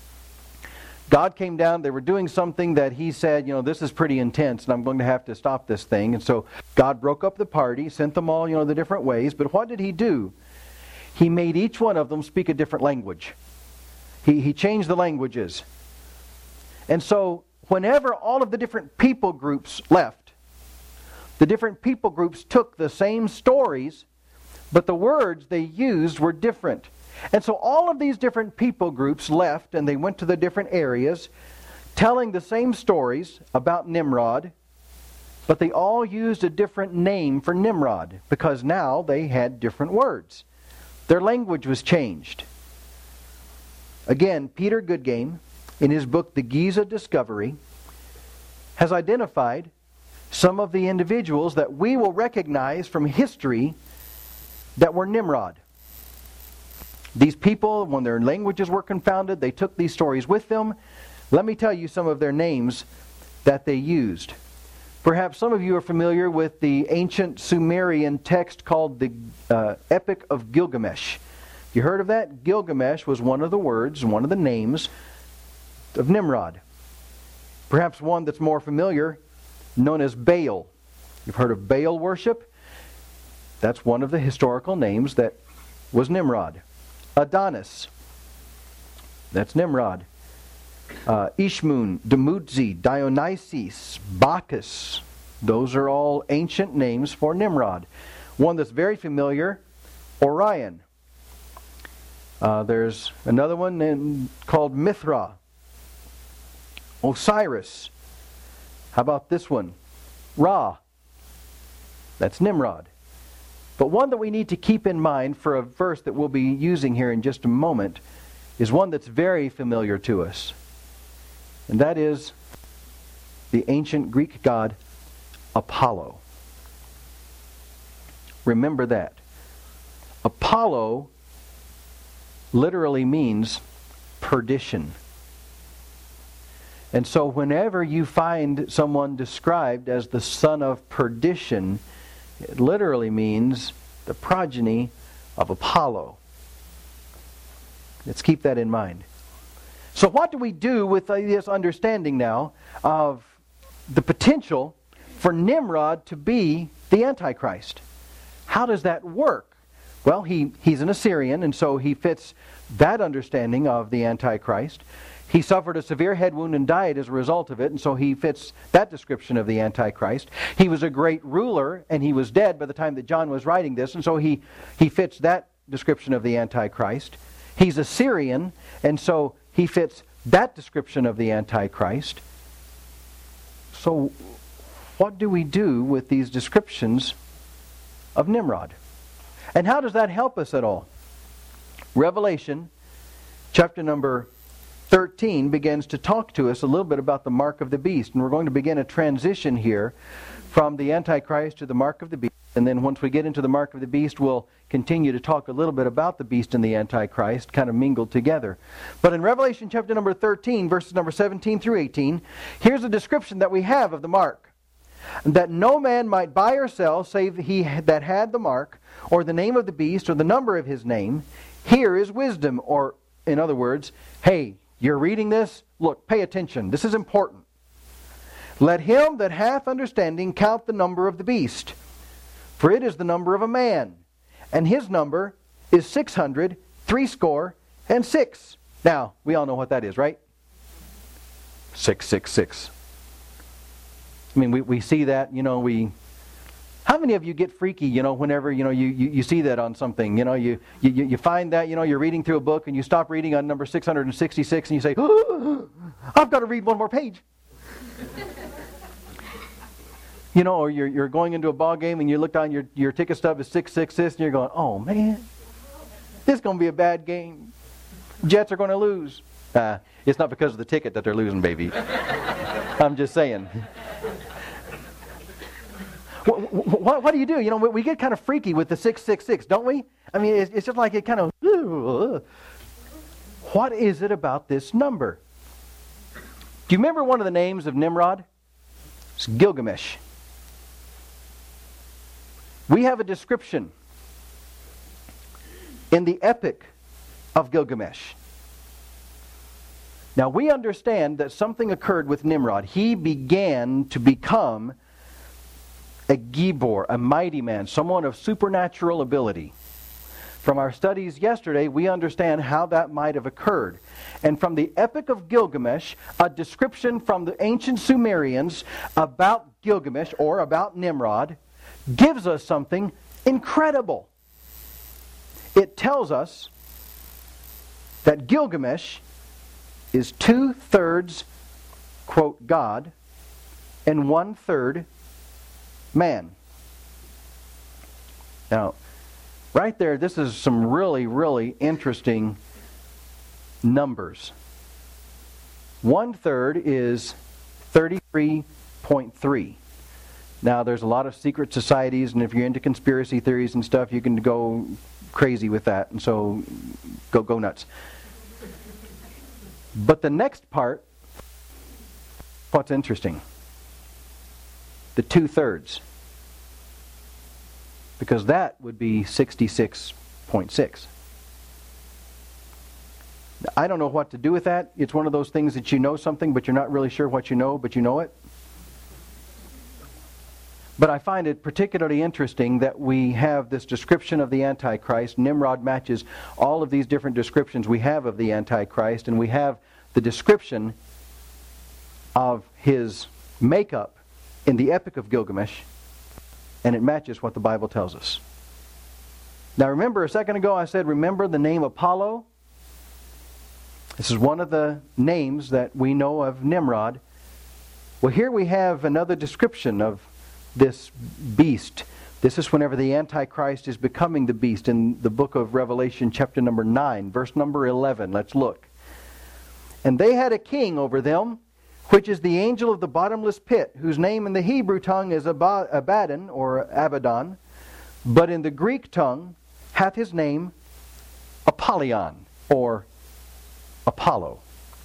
God came down, they were doing something that he said, this is pretty intense and I'm going to have to stop this thing. And so God broke up the party, sent them all, the different ways. But what did he do? He made each one of them speak a different language. He changed the languages. And so whenever all of the different people groups left, the different people groups took the same stories, but the words they used were different. And so all of these different people groups left, and they went to the different areas, telling the same stories about Nimrod, but they all used a different name for Nimrod, because now they had different words. Their language was changed. Again, Peter Goodgame, in his book, The Giza Discovery, has identified some of the individuals that we will recognize from history that were Nimrod. These people, when their languages were confounded, they took these stories with them. Let me tell you some of their names that they used. Perhaps some of you are familiar with the ancient Sumerian text called the Epic of Gilgamesh. You heard of that? Gilgamesh was one of the words, one of the names of Nimrod. Perhaps one that's more familiar, known as Baal. You've heard of Baal worship? That's one of the historical names that was Nimrod. Adonis. That's Nimrod. Ishmun, Dumuzi, Dionysus, Bacchus. Those are all ancient names for Nimrod. One that's very familiar, Orion. There's another one called Mithra. Osiris. How about this one? Ra. That's Nimrod. But one that we need to keep in mind for a verse that we'll be using here in just a moment is one that's very familiar to us. And that is the ancient Greek god Apollo. Remember that. Apollo literally means perdition. And so whenever you find someone described as the son of perdition, it literally means the progeny of Apollo. Let's keep that in mind. So what do we do with this understanding now of the potential for Nimrod to be the Antichrist? How does that work? Well, he's an Assyrian, and so he fits that understanding of the Antichrist. He suffered a severe head wound and died as a result of it, and so he fits that description of the Antichrist. He was a great ruler, and he was dead by the time that John was writing this, and so he fits that description of the Antichrist. He's a Syrian, and so he fits that description of the Antichrist. So what do we do with these descriptions of Nimrod? And how does that help us at all? Revelation chapter number 13 begins to talk to us a little bit about the mark of the beast. And we're going to begin a transition here from the Antichrist to the mark of the beast. And then once we get into the mark of the beast, we'll continue to talk a little bit about the beast and the Antichrist, kind of mingled together. But in Revelation chapter number 13, verses number 17 through 18, here's a description that we have of the mark. That no man might buy or sell, save he that had the mark, or the name of the beast, or the number of his name. Here is wisdom, or in other words, hey, you're reading this? Look, pay attention. This is important. Let him that hath understanding count the number of the beast, for it is the number of a man, and his number is 666. Now, we all know what that is, right? 666. I mean, we see that, how many of you get freaky, whenever, you see that on something? You find that, you're reading through a book and you stop reading on number 666 and you say, oh, I've got to read one more page. Or you're going into a ball game and you look down, your ticket stub is 666 and you're going, oh man, this is going to be a bad game. Jets are going to lose. It's not because of the ticket that they're losing, baby. I'm just saying. What do you do? We get kind of freaky with the 666, don't we? I mean, it's just like it kind of... What is it about this number? Do you remember one of the names of Nimrod? It's Gilgamesh. We have a description in the epic of Gilgamesh. Now, we understand that something occurred with Nimrod. He began to become a Gibor, a mighty man, someone of supernatural ability. From our studies yesterday, we understand how that might have occurred. And from the Epic of Gilgamesh, a description from the ancient Sumerians about Gilgamesh, or about Nimrod, gives us something incredible. It tells us that Gilgamesh is 2/3, quote, God, and 1/3 man. Now, right there, this is some really, really interesting numbers. 1/3 is 33.3. Now, there's a lot of secret societies, and if you're into conspiracy theories and stuff, you can go crazy with that, and so go nuts. But the next part, what's interesting? The 2/3. Because that would be 66.6. I don't know what to do with that. It's one of those things that you know something, but you're not really sure what you know, but you know it. But I find it particularly interesting that we have this description of the Antichrist. Nimrod matches all of these different descriptions we have of the Antichrist, and we have the description of his makeup in the Epic of Gilgamesh, and it matches what the Bible tells us. Now remember, a second ago I said, remember the name Apollo? This is one of the names that we know of Nimrod. Well, here we have another description of this beast. This is whenever the Antichrist is becoming the beast in the book of Revelation, chapter number 9, verse number 11. Let's look. And they had a king over them, which is the angel of the bottomless pit, whose name in the Hebrew tongue is Abaddon, or Abaddon, but in the Greek tongue hath his name Apollyon, or Apollo.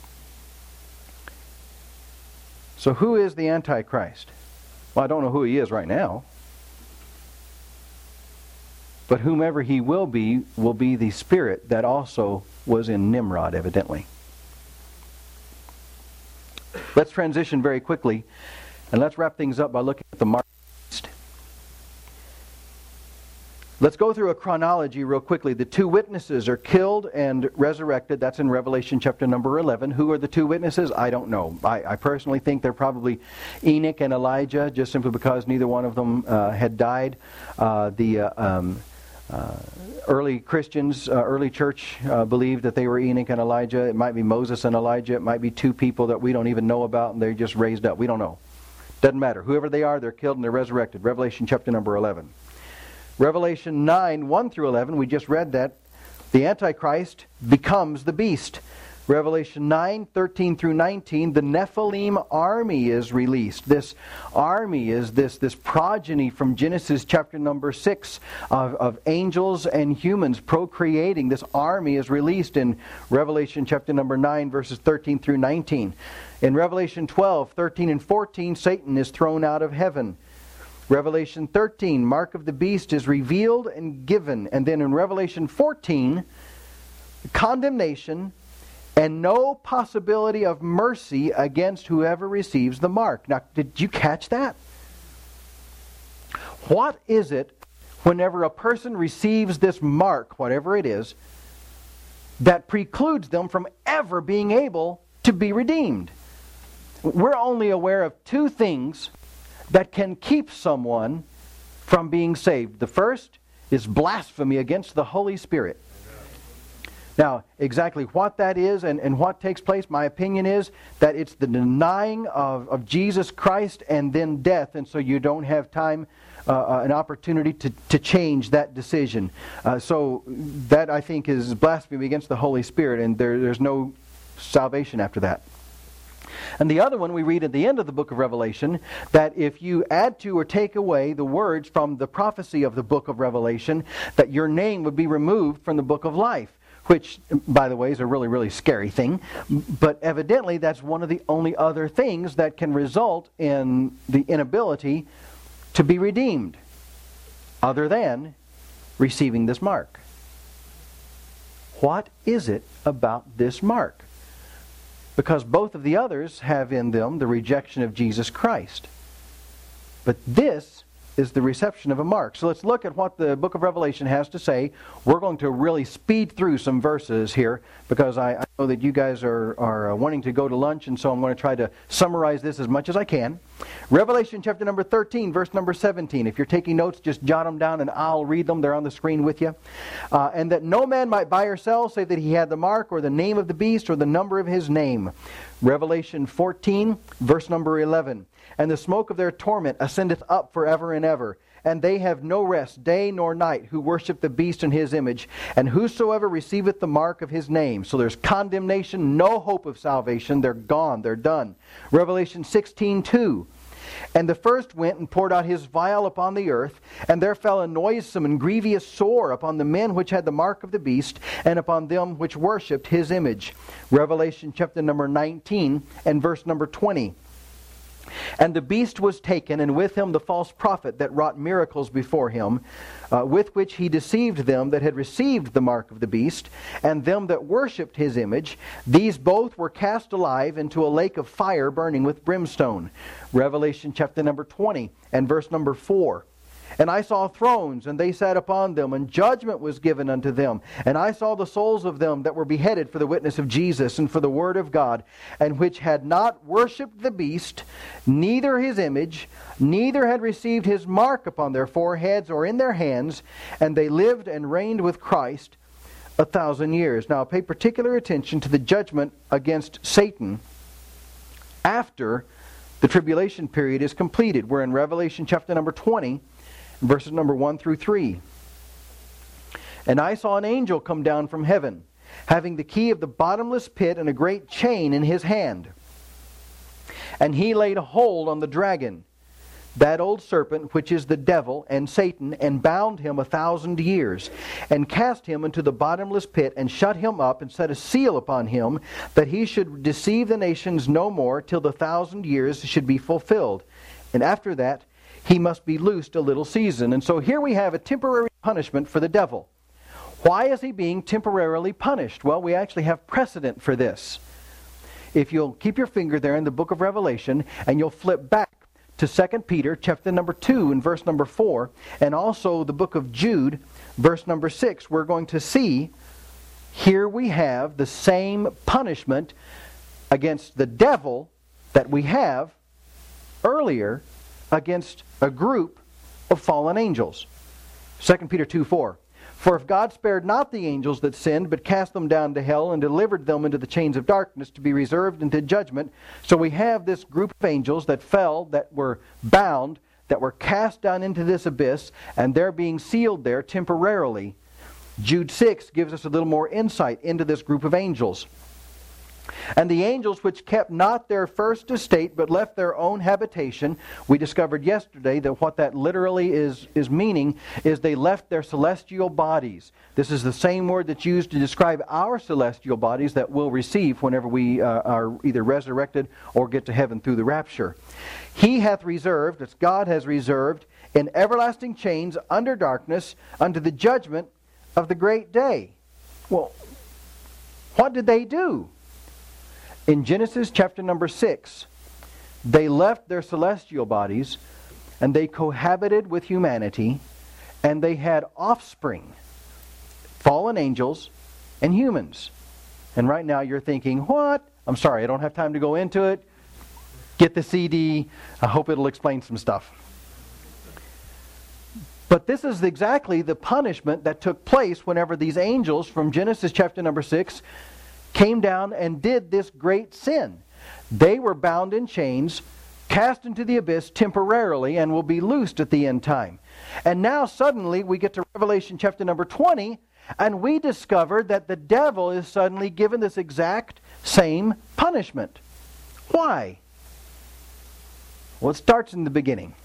So who is the Antichrist? Well, I don't know who he is right now. But whomever he will be the spirit that also was in Nimrod, evidently. Let's transition very quickly, and let's wrap things up by looking at the mark of the beast. Let's go through a chronology real quickly. The two witnesses are killed and resurrected. That's in Revelation chapter number 11. Who are the two witnesses? I don't know. I personally think they're probably Enoch and Elijah, just simply because neither one of them had died. Early Christians, early church believed that they were Enoch and Elijah. It might be Moses and Elijah. It might be two people that we don't even know about and they're just raised up. We don't know. Doesn't matter. Whoever they are, they're killed and they're resurrected. Revelation chapter number 11. Revelation 9, 1 through 11, we just read that. The Antichrist becomes the beast. Revelation 9, 13 through 19, the Nephilim army is released. This army is this progeny from Genesis chapter number 6 of angels and humans procreating. This army is released in Revelation chapter number 9, verses 13 through 19. In Revelation 12, 13 and 14, Satan is thrown out of heaven. Revelation 13, mark of the beast is revealed and given. And then in Revelation 14, condemnation and no possibility of mercy against whoever receives the mark. Now, did you catch that? What is it, whenever a person receives this mark, whatever it is, that precludes them from ever being able to be redeemed? We're only aware of two things that can keep someone from being saved. The first is blasphemy against the Holy Spirit. Now, exactly what that is and what takes place, my opinion is that it's the denying of Jesus Christ and then death, and so you don't have time, an opportunity to change that decision. So that, I think, is blasphemy against the Holy Spirit, and there's no salvation after that. And the other one we read at the end of the book of Revelation, that if you add to or take away the words from the prophecy of the book of Revelation, that your name would be removed from the book of life. Which, by the way, is a really, really scary thing. But evidently, that's one of the only other things that can result in the inability to be redeemed, other than receiving this mark. What is it about this mark? Because both of the others have in them the rejection of Jesus Christ. But this is the reception of a mark. So let's look at what the book of Revelation has to say. We're going to really speed through some verses here because I know that you guys are wanting to go to lunch, and so I'm going to try to summarize this as much as I can. Revelation chapter number 13, verse number 17. If you're taking notes, just jot them down and I'll read them. They're on the screen with you. And that no man might buy or sell, save that he had the mark or the name of the beast or the number of his name. Revelation 14, verse number 11. And the smoke of their torment ascendeth up forever and ever. And they have no rest, day nor night, who worship the beast and his image. And whosoever receiveth the mark of his name. So there's condemnation, no hope of salvation. They're gone, they're done. Revelation 16:2. And the first went and poured out his vial upon the earth, and there fell a noisome and grievous sore upon the men which had the mark of the beast, and upon them which worshipped his image. Revelation chapter number 19 and verse number 20. And the beast was taken, and with him the false prophet that wrought miracles before him, with which he deceived them that had received the mark of the beast, and them that worshipped his image. These both were cast alive into a lake of fire burning with brimstone. Revelation chapter number 20 and verse number 4. And I saw thrones, and they sat upon them, and judgment was given unto them. And I saw the souls of them that were beheaded for the witness of Jesus and for the word of God, and which had not worshipped the beast, neither his image, neither had received his mark upon their foreheads or in their hands, and they lived and reigned with Christ 1,000 years. Now pay particular attention to the judgment against Satan after the tribulation period is completed. We're in Revelation chapter number 20, verses number 1 through 3. And I saw an angel come down from heaven, having the key of the bottomless pit and a great chain in his hand. And he laid hold on the dragon, that old serpent, which is the devil and Satan, and bound him 1,000 years, and cast him into the bottomless pit, and shut him up, and set a seal upon him, that he should deceive the nations no more, till the 1,000 years should be fulfilled. And after that, he must be loosed a little season. And so here we have a temporary punishment for the devil. Why is he being temporarily punished? Well, we actually have precedent for this. If you'll keep your finger there in the book of Revelation, and you'll flip back to 2 Peter chapter number 2 and verse number 4, and also the book of Jude, verse number 6, we're going to see here we have the same punishment against the devil that we have earlier against a group of fallen angels. 2 Peter 2:4. For if God spared not the angels that sinned, but cast them down to hell and delivered them into the chains of darkness to be reserved unto judgment. So we have this group of angels that fell, that were bound, that were cast down into this abyss, and they're being sealed there temporarily. Jude 6 gives us a little more insight into this group of angels. And the angels which kept not their first estate, but left their own habitation, we discovered yesterday that what that literally is meaning is they left their celestial bodies. This is the same word that's used to describe our celestial bodies that we'll receive whenever we are either resurrected or get to heaven through the rapture. He hath reserved, as God has reserved, in everlasting chains under darkness unto the judgment of the great day. Well, what did they do? In Genesis chapter number 6, they left their celestial bodies and they cohabited with humanity, and they had offspring, fallen angels and humans. And right now you're thinking, what? I'm sorry, I don't have time to go into it. Get the CD. I hope it'll explain some stuff. But this is exactly the punishment that took place whenever these angels from Genesis chapter number 6 came down and did this great sin. They were bound in chains, cast into the abyss temporarily, and will be loosed at the end time. And now suddenly we get to Revelation chapter number 20, and we discover that the devil is suddenly given this exact same punishment. Why? Well, it starts in the beginning.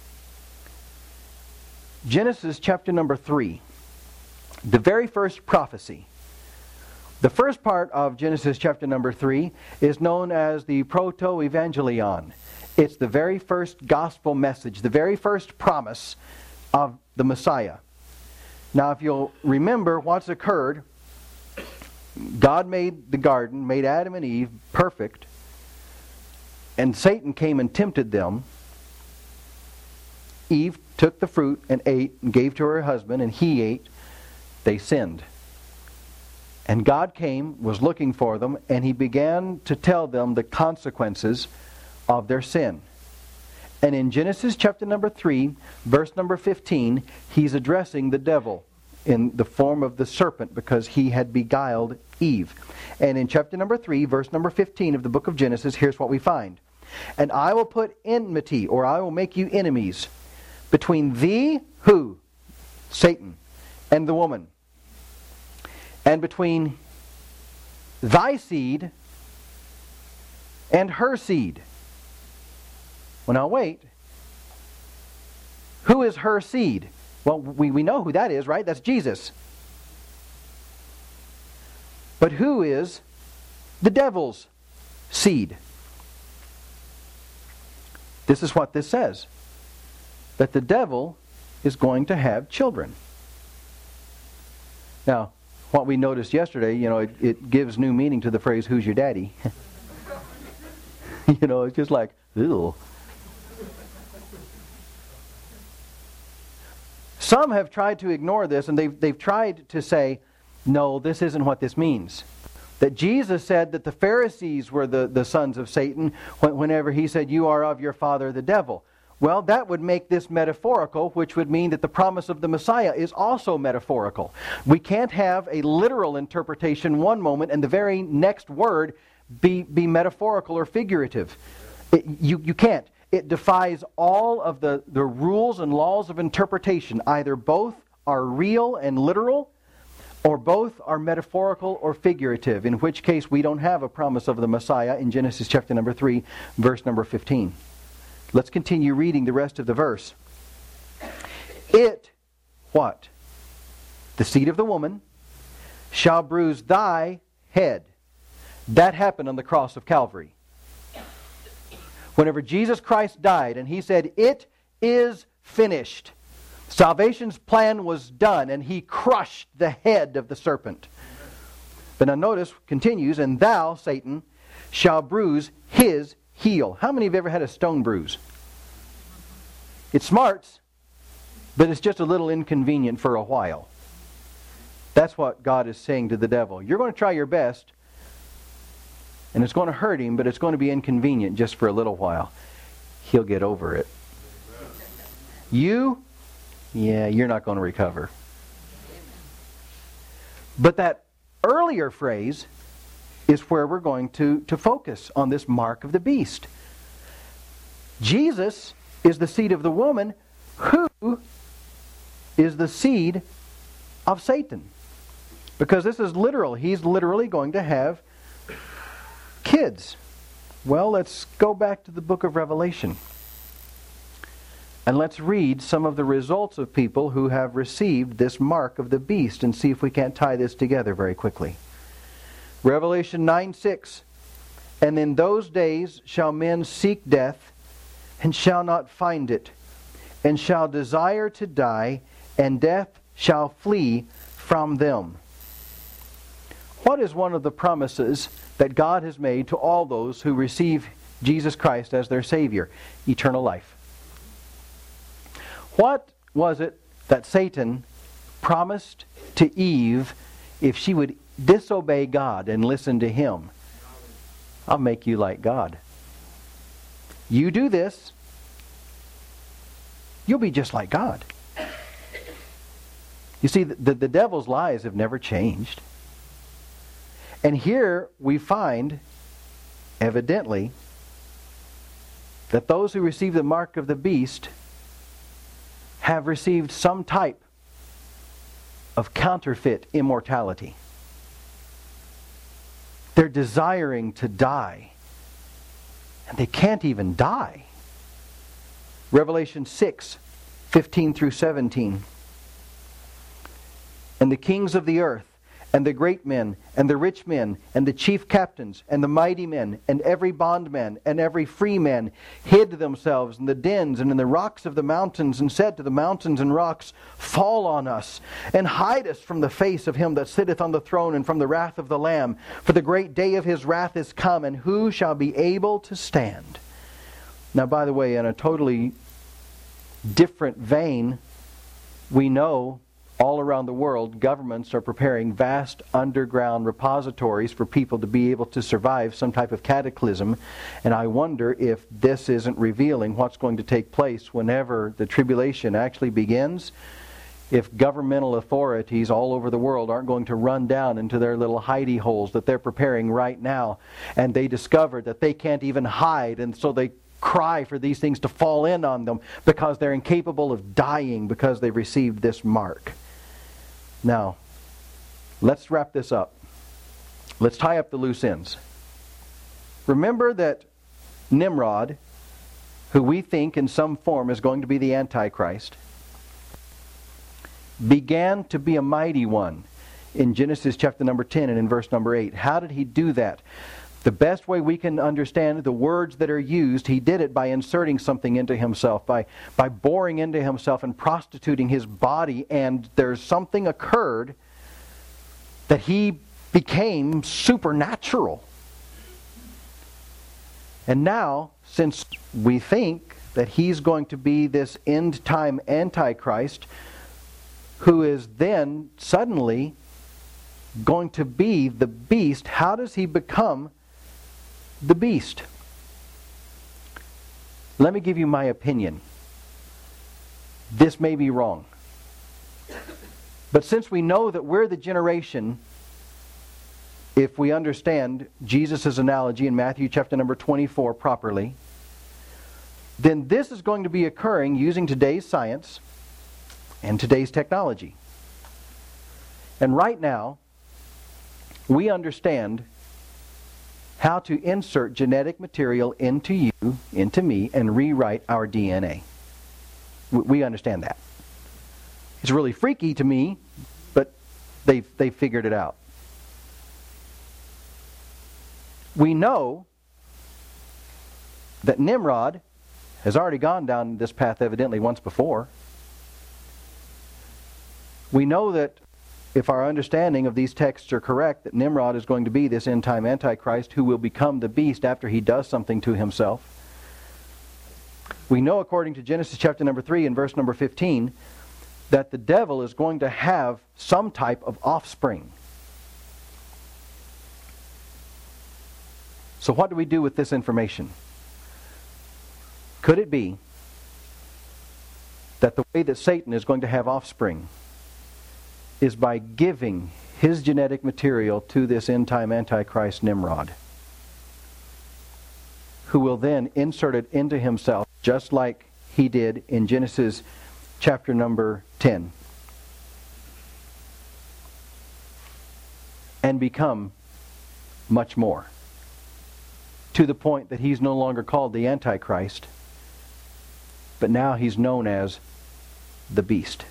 Genesis chapter number 3, the very first prophecy. The first part of Genesis chapter number 3 is known as the Proto-Evangelion. It's the very first gospel message, the very first promise of the Messiah. Now, if you'll remember what's occurred, God made the garden, made Adam and Eve perfect, and Satan came and tempted them. Eve took the fruit and ate and gave to her husband, and he ate. They sinned. And God came, was looking for them, and He began to tell them the consequences of their sin. And in Genesis chapter number 3, verse number 15, He's addressing the devil in the form of the serpent because he had beguiled Eve. And in chapter number 3, verse number 15 of the book of Genesis, here's what we find. And I will put enmity, or I will make you enemies, between thee, who? Satan, and the woman. And between thy seed and her seed. Well, now wait. Who is her seed? Well, we know who that is, right? That's Jesus. But who is the devil's seed? This is what this says. That the devil is going to have children. Now, what we noticed yesterday, it gives new meaning to the phrase, who's your daddy? It's just like, ew. Some have tried to ignore this, and they've tried to say, no, this isn't what this means. That Jesus said that the Pharisees were the sons of Satan whenever He said, you are of your father the devil. Well, that would make this metaphorical, which would mean that the promise of the Messiah is also metaphorical. We can't have a literal interpretation one moment and the very next word be metaphorical or figurative. You can't. It defies all of the rules and laws of interpretation. Either both are real and literal, or both are metaphorical or figurative, in which case we don't have a promise of the Messiah in Genesis chapter number 3, verse number 15. Let's continue reading the rest of the verse. It, what? The seed of the woman shall bruise thy head. That happened on the cross of Calvary. Whenever Jesus Christ died and He said, it is finished. Salvation's plan was done, and He crushed the head of the serpent. But now notice, continues, and thou, Satan, shall bruise his heel. How many have ever had a stone bruise? It smarts, but it's just a little inconvenient for a while. That's what God is saying to the devil. You're going to try your best, and it's going to hurt him, but it's going to be inconvenient just for a little while. He'll get over it. You're not going to recover. But that earlier phrase is where we're going to focus on this mark of the beast. Jesus is the seed of the woman, who is the seed of Satan. Because this is literal. He's literally going to have kids. Well, let's go back to the book of Revelation. And let's read some of the results of people who have received this mark of the beast and see if we can't tie this together very quickly. Revelation 9:6. And in those days shall men seek death, and shall not find it, and shall desire to die, and death shall flee from them. What is one of the promises that God has made to all those who receive Jesus Christ as their Savior? Eternal life. What was it that Satan promised to Eve if she would disobey God and listen to him? I'll make you like God. You do this, you'll be just like God. You see, the devil's lies have never changed. And here we find, evidently, that those who receive the mark of the beast have received some type of counterfeit immortality. They're desiring to die, and they can't even die. Revelation 6:15 through 17. And the kings of the earth, and the great men, and the rich men, and the chief captains, and the mighty men, and every bondman, and every free man, hid themselves in the dens and in the rocks of the mountains, and said to the mountains and rocks, Fall on us, and hide us from the face of him that sitteth on the throne, and from the wrath of the Lamb. For the great day of his wrath is come, and who shall be able to stand? Now, by the way, in a totally different vein, we know all around the world, governments are preparing vast underground repositories for people to be able to survive some type of cataclysm. And I wonder if this isn't revealing what's going to take place whenever the tribulation actually begins. If governmental authorities all over the world aren't going to run down into their little hidey holes that they're preparing right now, and they discover that they can't even hide, and so they cry for these things to fall in on them because they're incapable of dying because they've received this mark. Now, let's wrap this up. Let's tie up the loose ends. Remember that Nimrod, who we think in some form is going to be the Antichrist, began to be a mighty one in Genesis chapter number 10 and in verse number 8. How did he do that? The best way we can understand the words that are used, he did it by inserting something into himself, by boring into himself and prostituting his body, and there's something occurred that he became supernatural. And now, since we think that he's going to be this end-time Antichrist, who is then suddenly going to be the beast, how does he become the beast? Let me give you my opinion. This may be wrong. But since we know that we're the generation, if we understand Jesus' analogy in Matthew chapter number 24 properly, then this is going to be occurring using today's science and today's technology. And right now, we understand how to insert genetic material into you, into me, and rewrite our DNA. We understand that. It's really freaky to me, but they figured it out. We know that Nimrod has already gone down this path evidently once before. We know that if our understanding of these texts are correct, that Nimrod is going to be this end-time Antichrist who will become the beast after he does something to himself. We know, according to Genesis chapter number 3 and verse number 15, that the devil is going to have some type of offspring. So what do we do with this information? Could it be that the way that Satan is going to have offspring is by giving his genetic material to this end-time Antichrist Nimrod, who will then insert it into himself, just like he did in Genesis chapter number 10, and become much more, to the point that he's no longer called the Antichrist, but now he's known as the beast.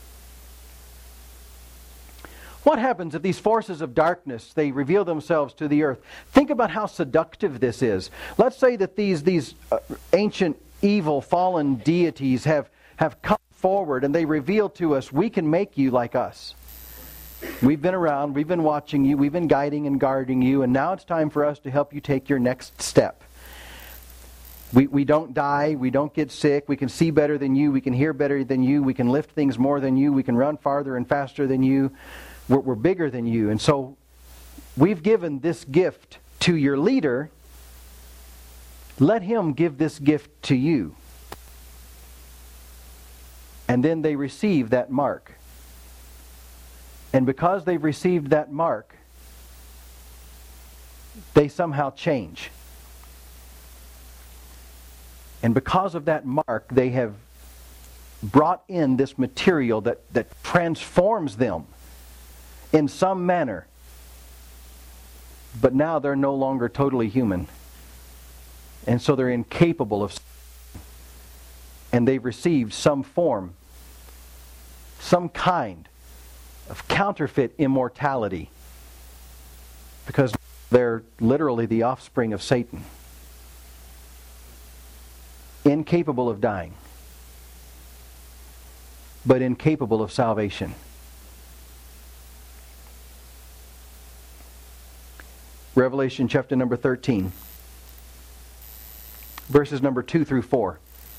What happens if these forces of darkness, they reveal themselves to the earth? Think about how seductive this is. Let's say that these ancient evil fallen deities have come forward and they reveal to us, we can make you like us. We've been around, we've been watching you, we've been guiding and guarding you, and now it's time for us to help you take your next step. We don't die, we don't get sick, we can see better than you, we can hear better than you, we can lift things more than you, we can run farther and faster than you. We're bigger than you. And so we've given this gift to your leader. Let him give this gift to you. And then they receive that mark. And because they've received that mark, they somehow change. And because of that mark, they have brought in this material that transforms them in some manner. But now they're no longer totally human. And so they're incapable of, and they've received some form, some kind of counterfeit immortality, because they're literally the offspring of Satan, incapable of dying, but incapable of salvation. Revelation chapter number 13, verses number 2 through 4.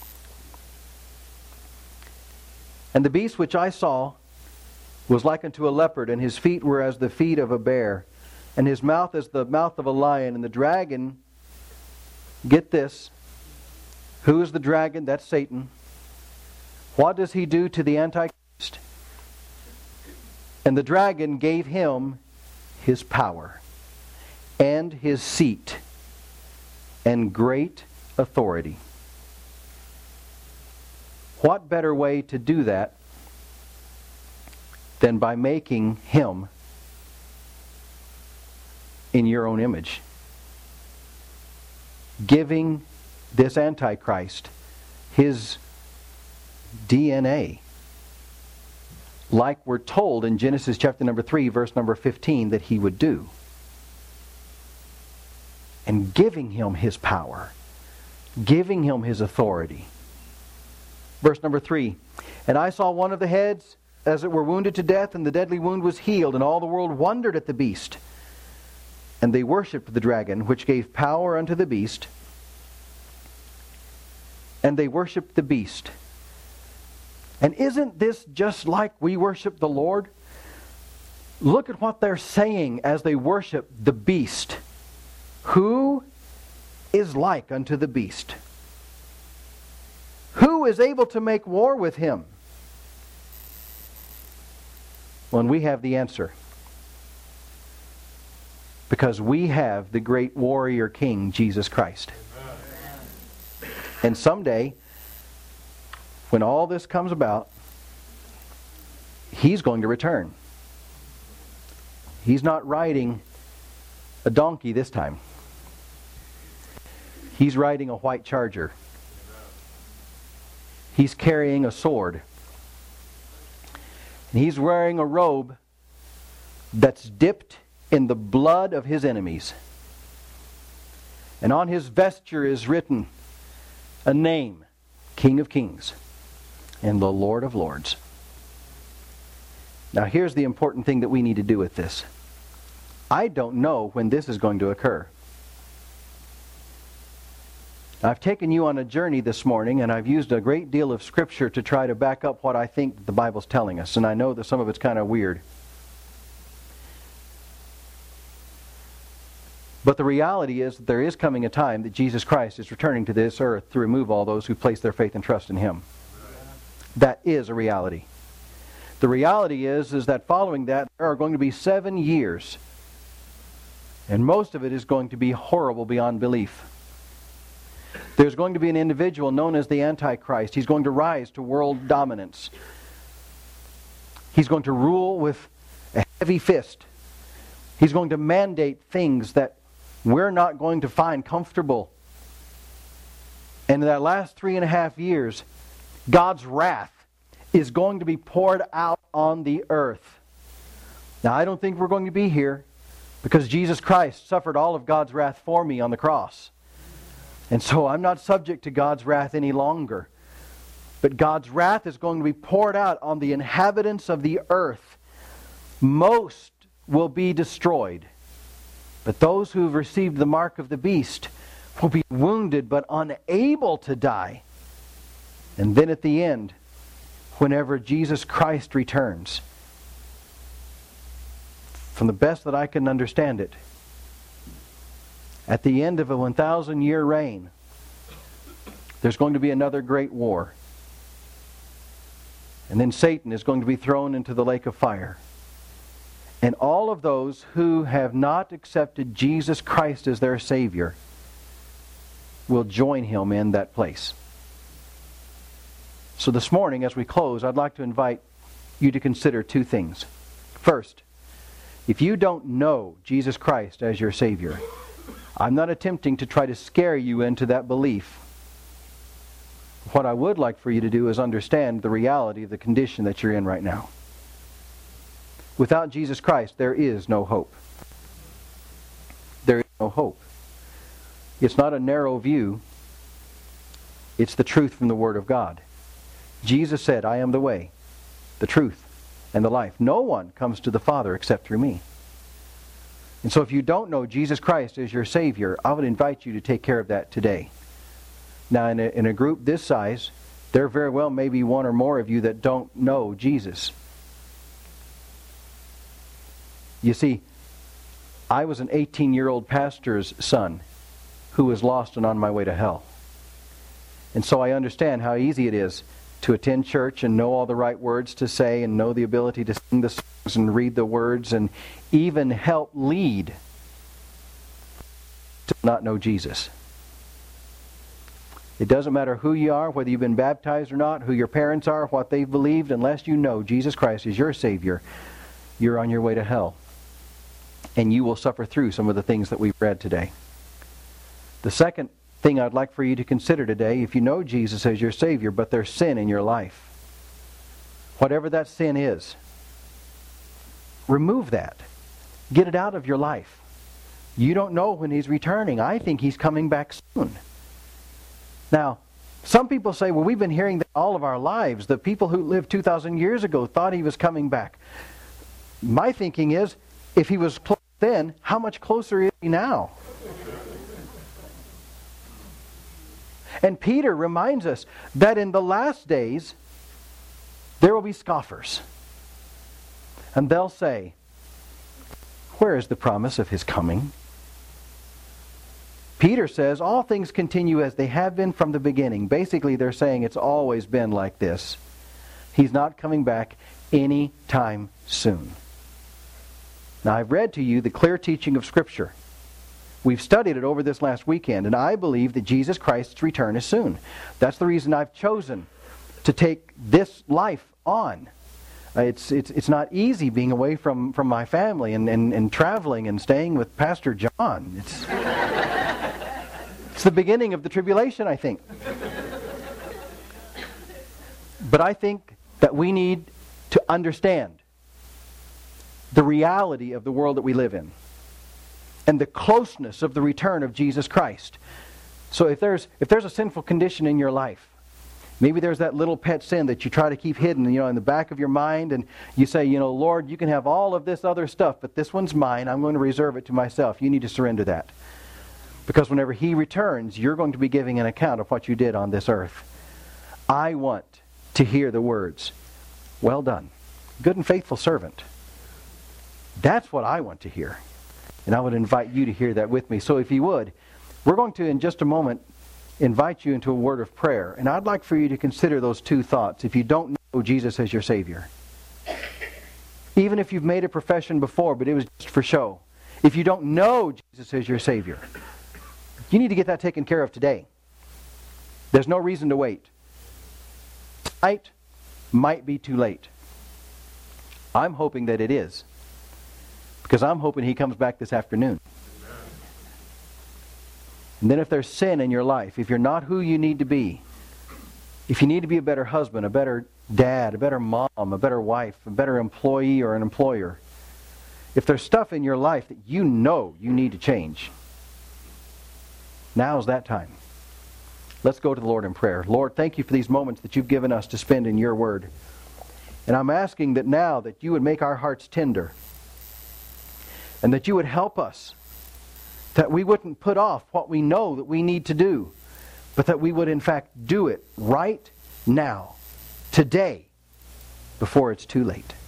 And the beast which I saw was like unto a leopard, and his feet were as the feet of a bear, and his mouth as the mouth of a lion. And the dragon, get this, who is the dragon? That's Satan. What does he do to the Antichrist? And the dragon gave him his power, and his seat, and great authority. What better way to do that than by making him in your own image? Giving this Antichrist his DNA, like we're told in Genesis chapter number 3, verse number 15, that he would do. And giving him his power, giving him his authority. Verse number 3, and I saw one of the heads as it were wounded to death, and the deadly wound was healed, and all the world wondered at the beast. And they worshipped the dragon, which gave power unto the beast. And they worshipped the beast. And isn't this just like we worship the Lord? Look at what they're saying as they worship the beast. Who is like unto the beast? Who is able to make war with him? Well, we have the answer. Because we have the great warrior king, Jesus Christ. Amen. And someday, when all this comes about, he's going to return. He's not riding a donkey this time. He's riding a white charger. He's carrying a sword. And he's wearing a robe that's dipped in the blood of his enemies. And on his vesture is written a name, King of Kings and the Lord of Lords. Now here's the important thing that we need to do with this. I don't know when this is going to occur. I've taken you on a journey this morning, and I've used a great deal of Scripture to try to back up what I think the Bible's telling us. And I know that some of it's kind of weird. But the reality is that there is coming a time that Jesus Christ is returning to this earth to remove all those who place their faith and trust in Him. That is a reality. The reality is that following that, there are going to be 7 years. And most of it is going to be horrible beyond belief. There's going to be an individual known as the Antichrist. He's going to rise to world dominance. He's going to rule with a heavy fist. He's going to mandate things that we're not going to find comfortable. And in that last 3.5 years, God's wrath is going to be poured out on the earth. Now, I don't think we're going to be here because Jesus Christ suffered all of God's wrath for me on the cross. And so I'm not subject to God's wrath any longer. But God's wrath is going to be poured out on the inhabitants of the earth. Most will be destroyed. But those who have received the mark of the beast will be wounded but unable to die. And then at the end, whenever Jesus Christ returns, from the best that I can understand it, at the end of a 1,000-year reign, there's going to be another great war. And then Satan is going to be thrown into the lake of fire. And all of those who have not accepted Jesus Christ as their Savior will join Him in that place. So this morning, as we close, I'd like to invite you to consider 2 things. First, if you don't know Jesus Christ as your Savior, I'm not attempting to try to scare you into that belief. What I would like for you to do is understand the reality of the condition that you're in right now. Without Jesus Christ, there is no hope. There is no hope. It's not a narrow view. It's the truth from the Word of God. Jesus said, I am the way, the truth, and the life. No one comes to the Father except through me. And so if you don't know Jesus Christ as your Savior, I would invite you to take care of that today. Now, in a group this size, there very well may be one or more of you that don't know Jesus. You see, I was an 18-year-old pastor's son who was lost and on my way to hell. And so I understand how easy it is to attend church and know all the right words to say and know the ability to sing the songs and read the words and even help lead, to not know Jesus. It doesn't matter who you are, whether you've been baptized or not, who your parents are, what they've believed, unless you know Jesus Christ is your Savior, you're on your way to hell. And you will suffer through some of the things that we've read today. The second thing I'd like for you to consider today, if you know Jesus as your Savior, but there's sin in your life, whatever that sin is, remove that. Get it out of your life. You don't know when He's returning. I think He's coming back soon. Now, some people say, well, we've been hearing that all of our lives. The people who lived 2,000 years ago thought He was coming back. My thinking is, if He was close then, how much closer is He now? And Peter reminds us that in the last days, there will be scoffers. And they'll say, where is the promise of His coming? Peter says, all things continue as they have been from the beginning. Basically, they're saying it's always been like this. He's not coming back any time soon. Now, I've read to you the clear teaching of Scripture. We've studied it over this last weekend, and I believe that Jesus Christ's return is soon. That's the reason I've chosen to take this life on. It's not easy being away from my family and traveling and staying with Pastor John. It's the beginning of the tribulation, I think. But I think that we need to understand the reality of the world that we live in and the closeness of the return of Jesus Christ. So if there's a sinful condition in your life, maybe there's that little pet sin that you try to keep hidden, in the back of your mind, and you say, Lord, you can have all of this other stuff, but this one's mine. I'm going to reserve it to myself. You need to surrender that. Because whenever He returns, you're going to be giving an account of what you did on this earth. I want to hear the words, well done, good and faithful servant. That's what I want to hear. And I would invite you to hear that with me. So if you would, we're going to, in just a moment, invite you into a word of prayer. And I'd like for you to consider those 2 thoughts. If you don't know Jesus as your Savior, Even if you've made a profession before, but it was just for show. If you don't know Jesus as your Savior, you need to get that taken care of today. There's no reason to wait. Tonight might be too late. I'm hoping that it is. Because I'm hoping He comes back this afternoon. And then if there's sin in your life, if you're not who you need to be, if you need to be a better husband, a better dad, a better mom, a better wife, a better employee or an employer, if there's stuff in your life that you know you need to change, now's that time. Let's go to the Lord in prayer. Lord, thank you for these moments that you've given us to spend in your word. And I'm asking that now that you would make our hearts tender and that you would help us, that we wouldn't put off what we know that we need to do, but that we would in fact do it right now, today, before it's too late.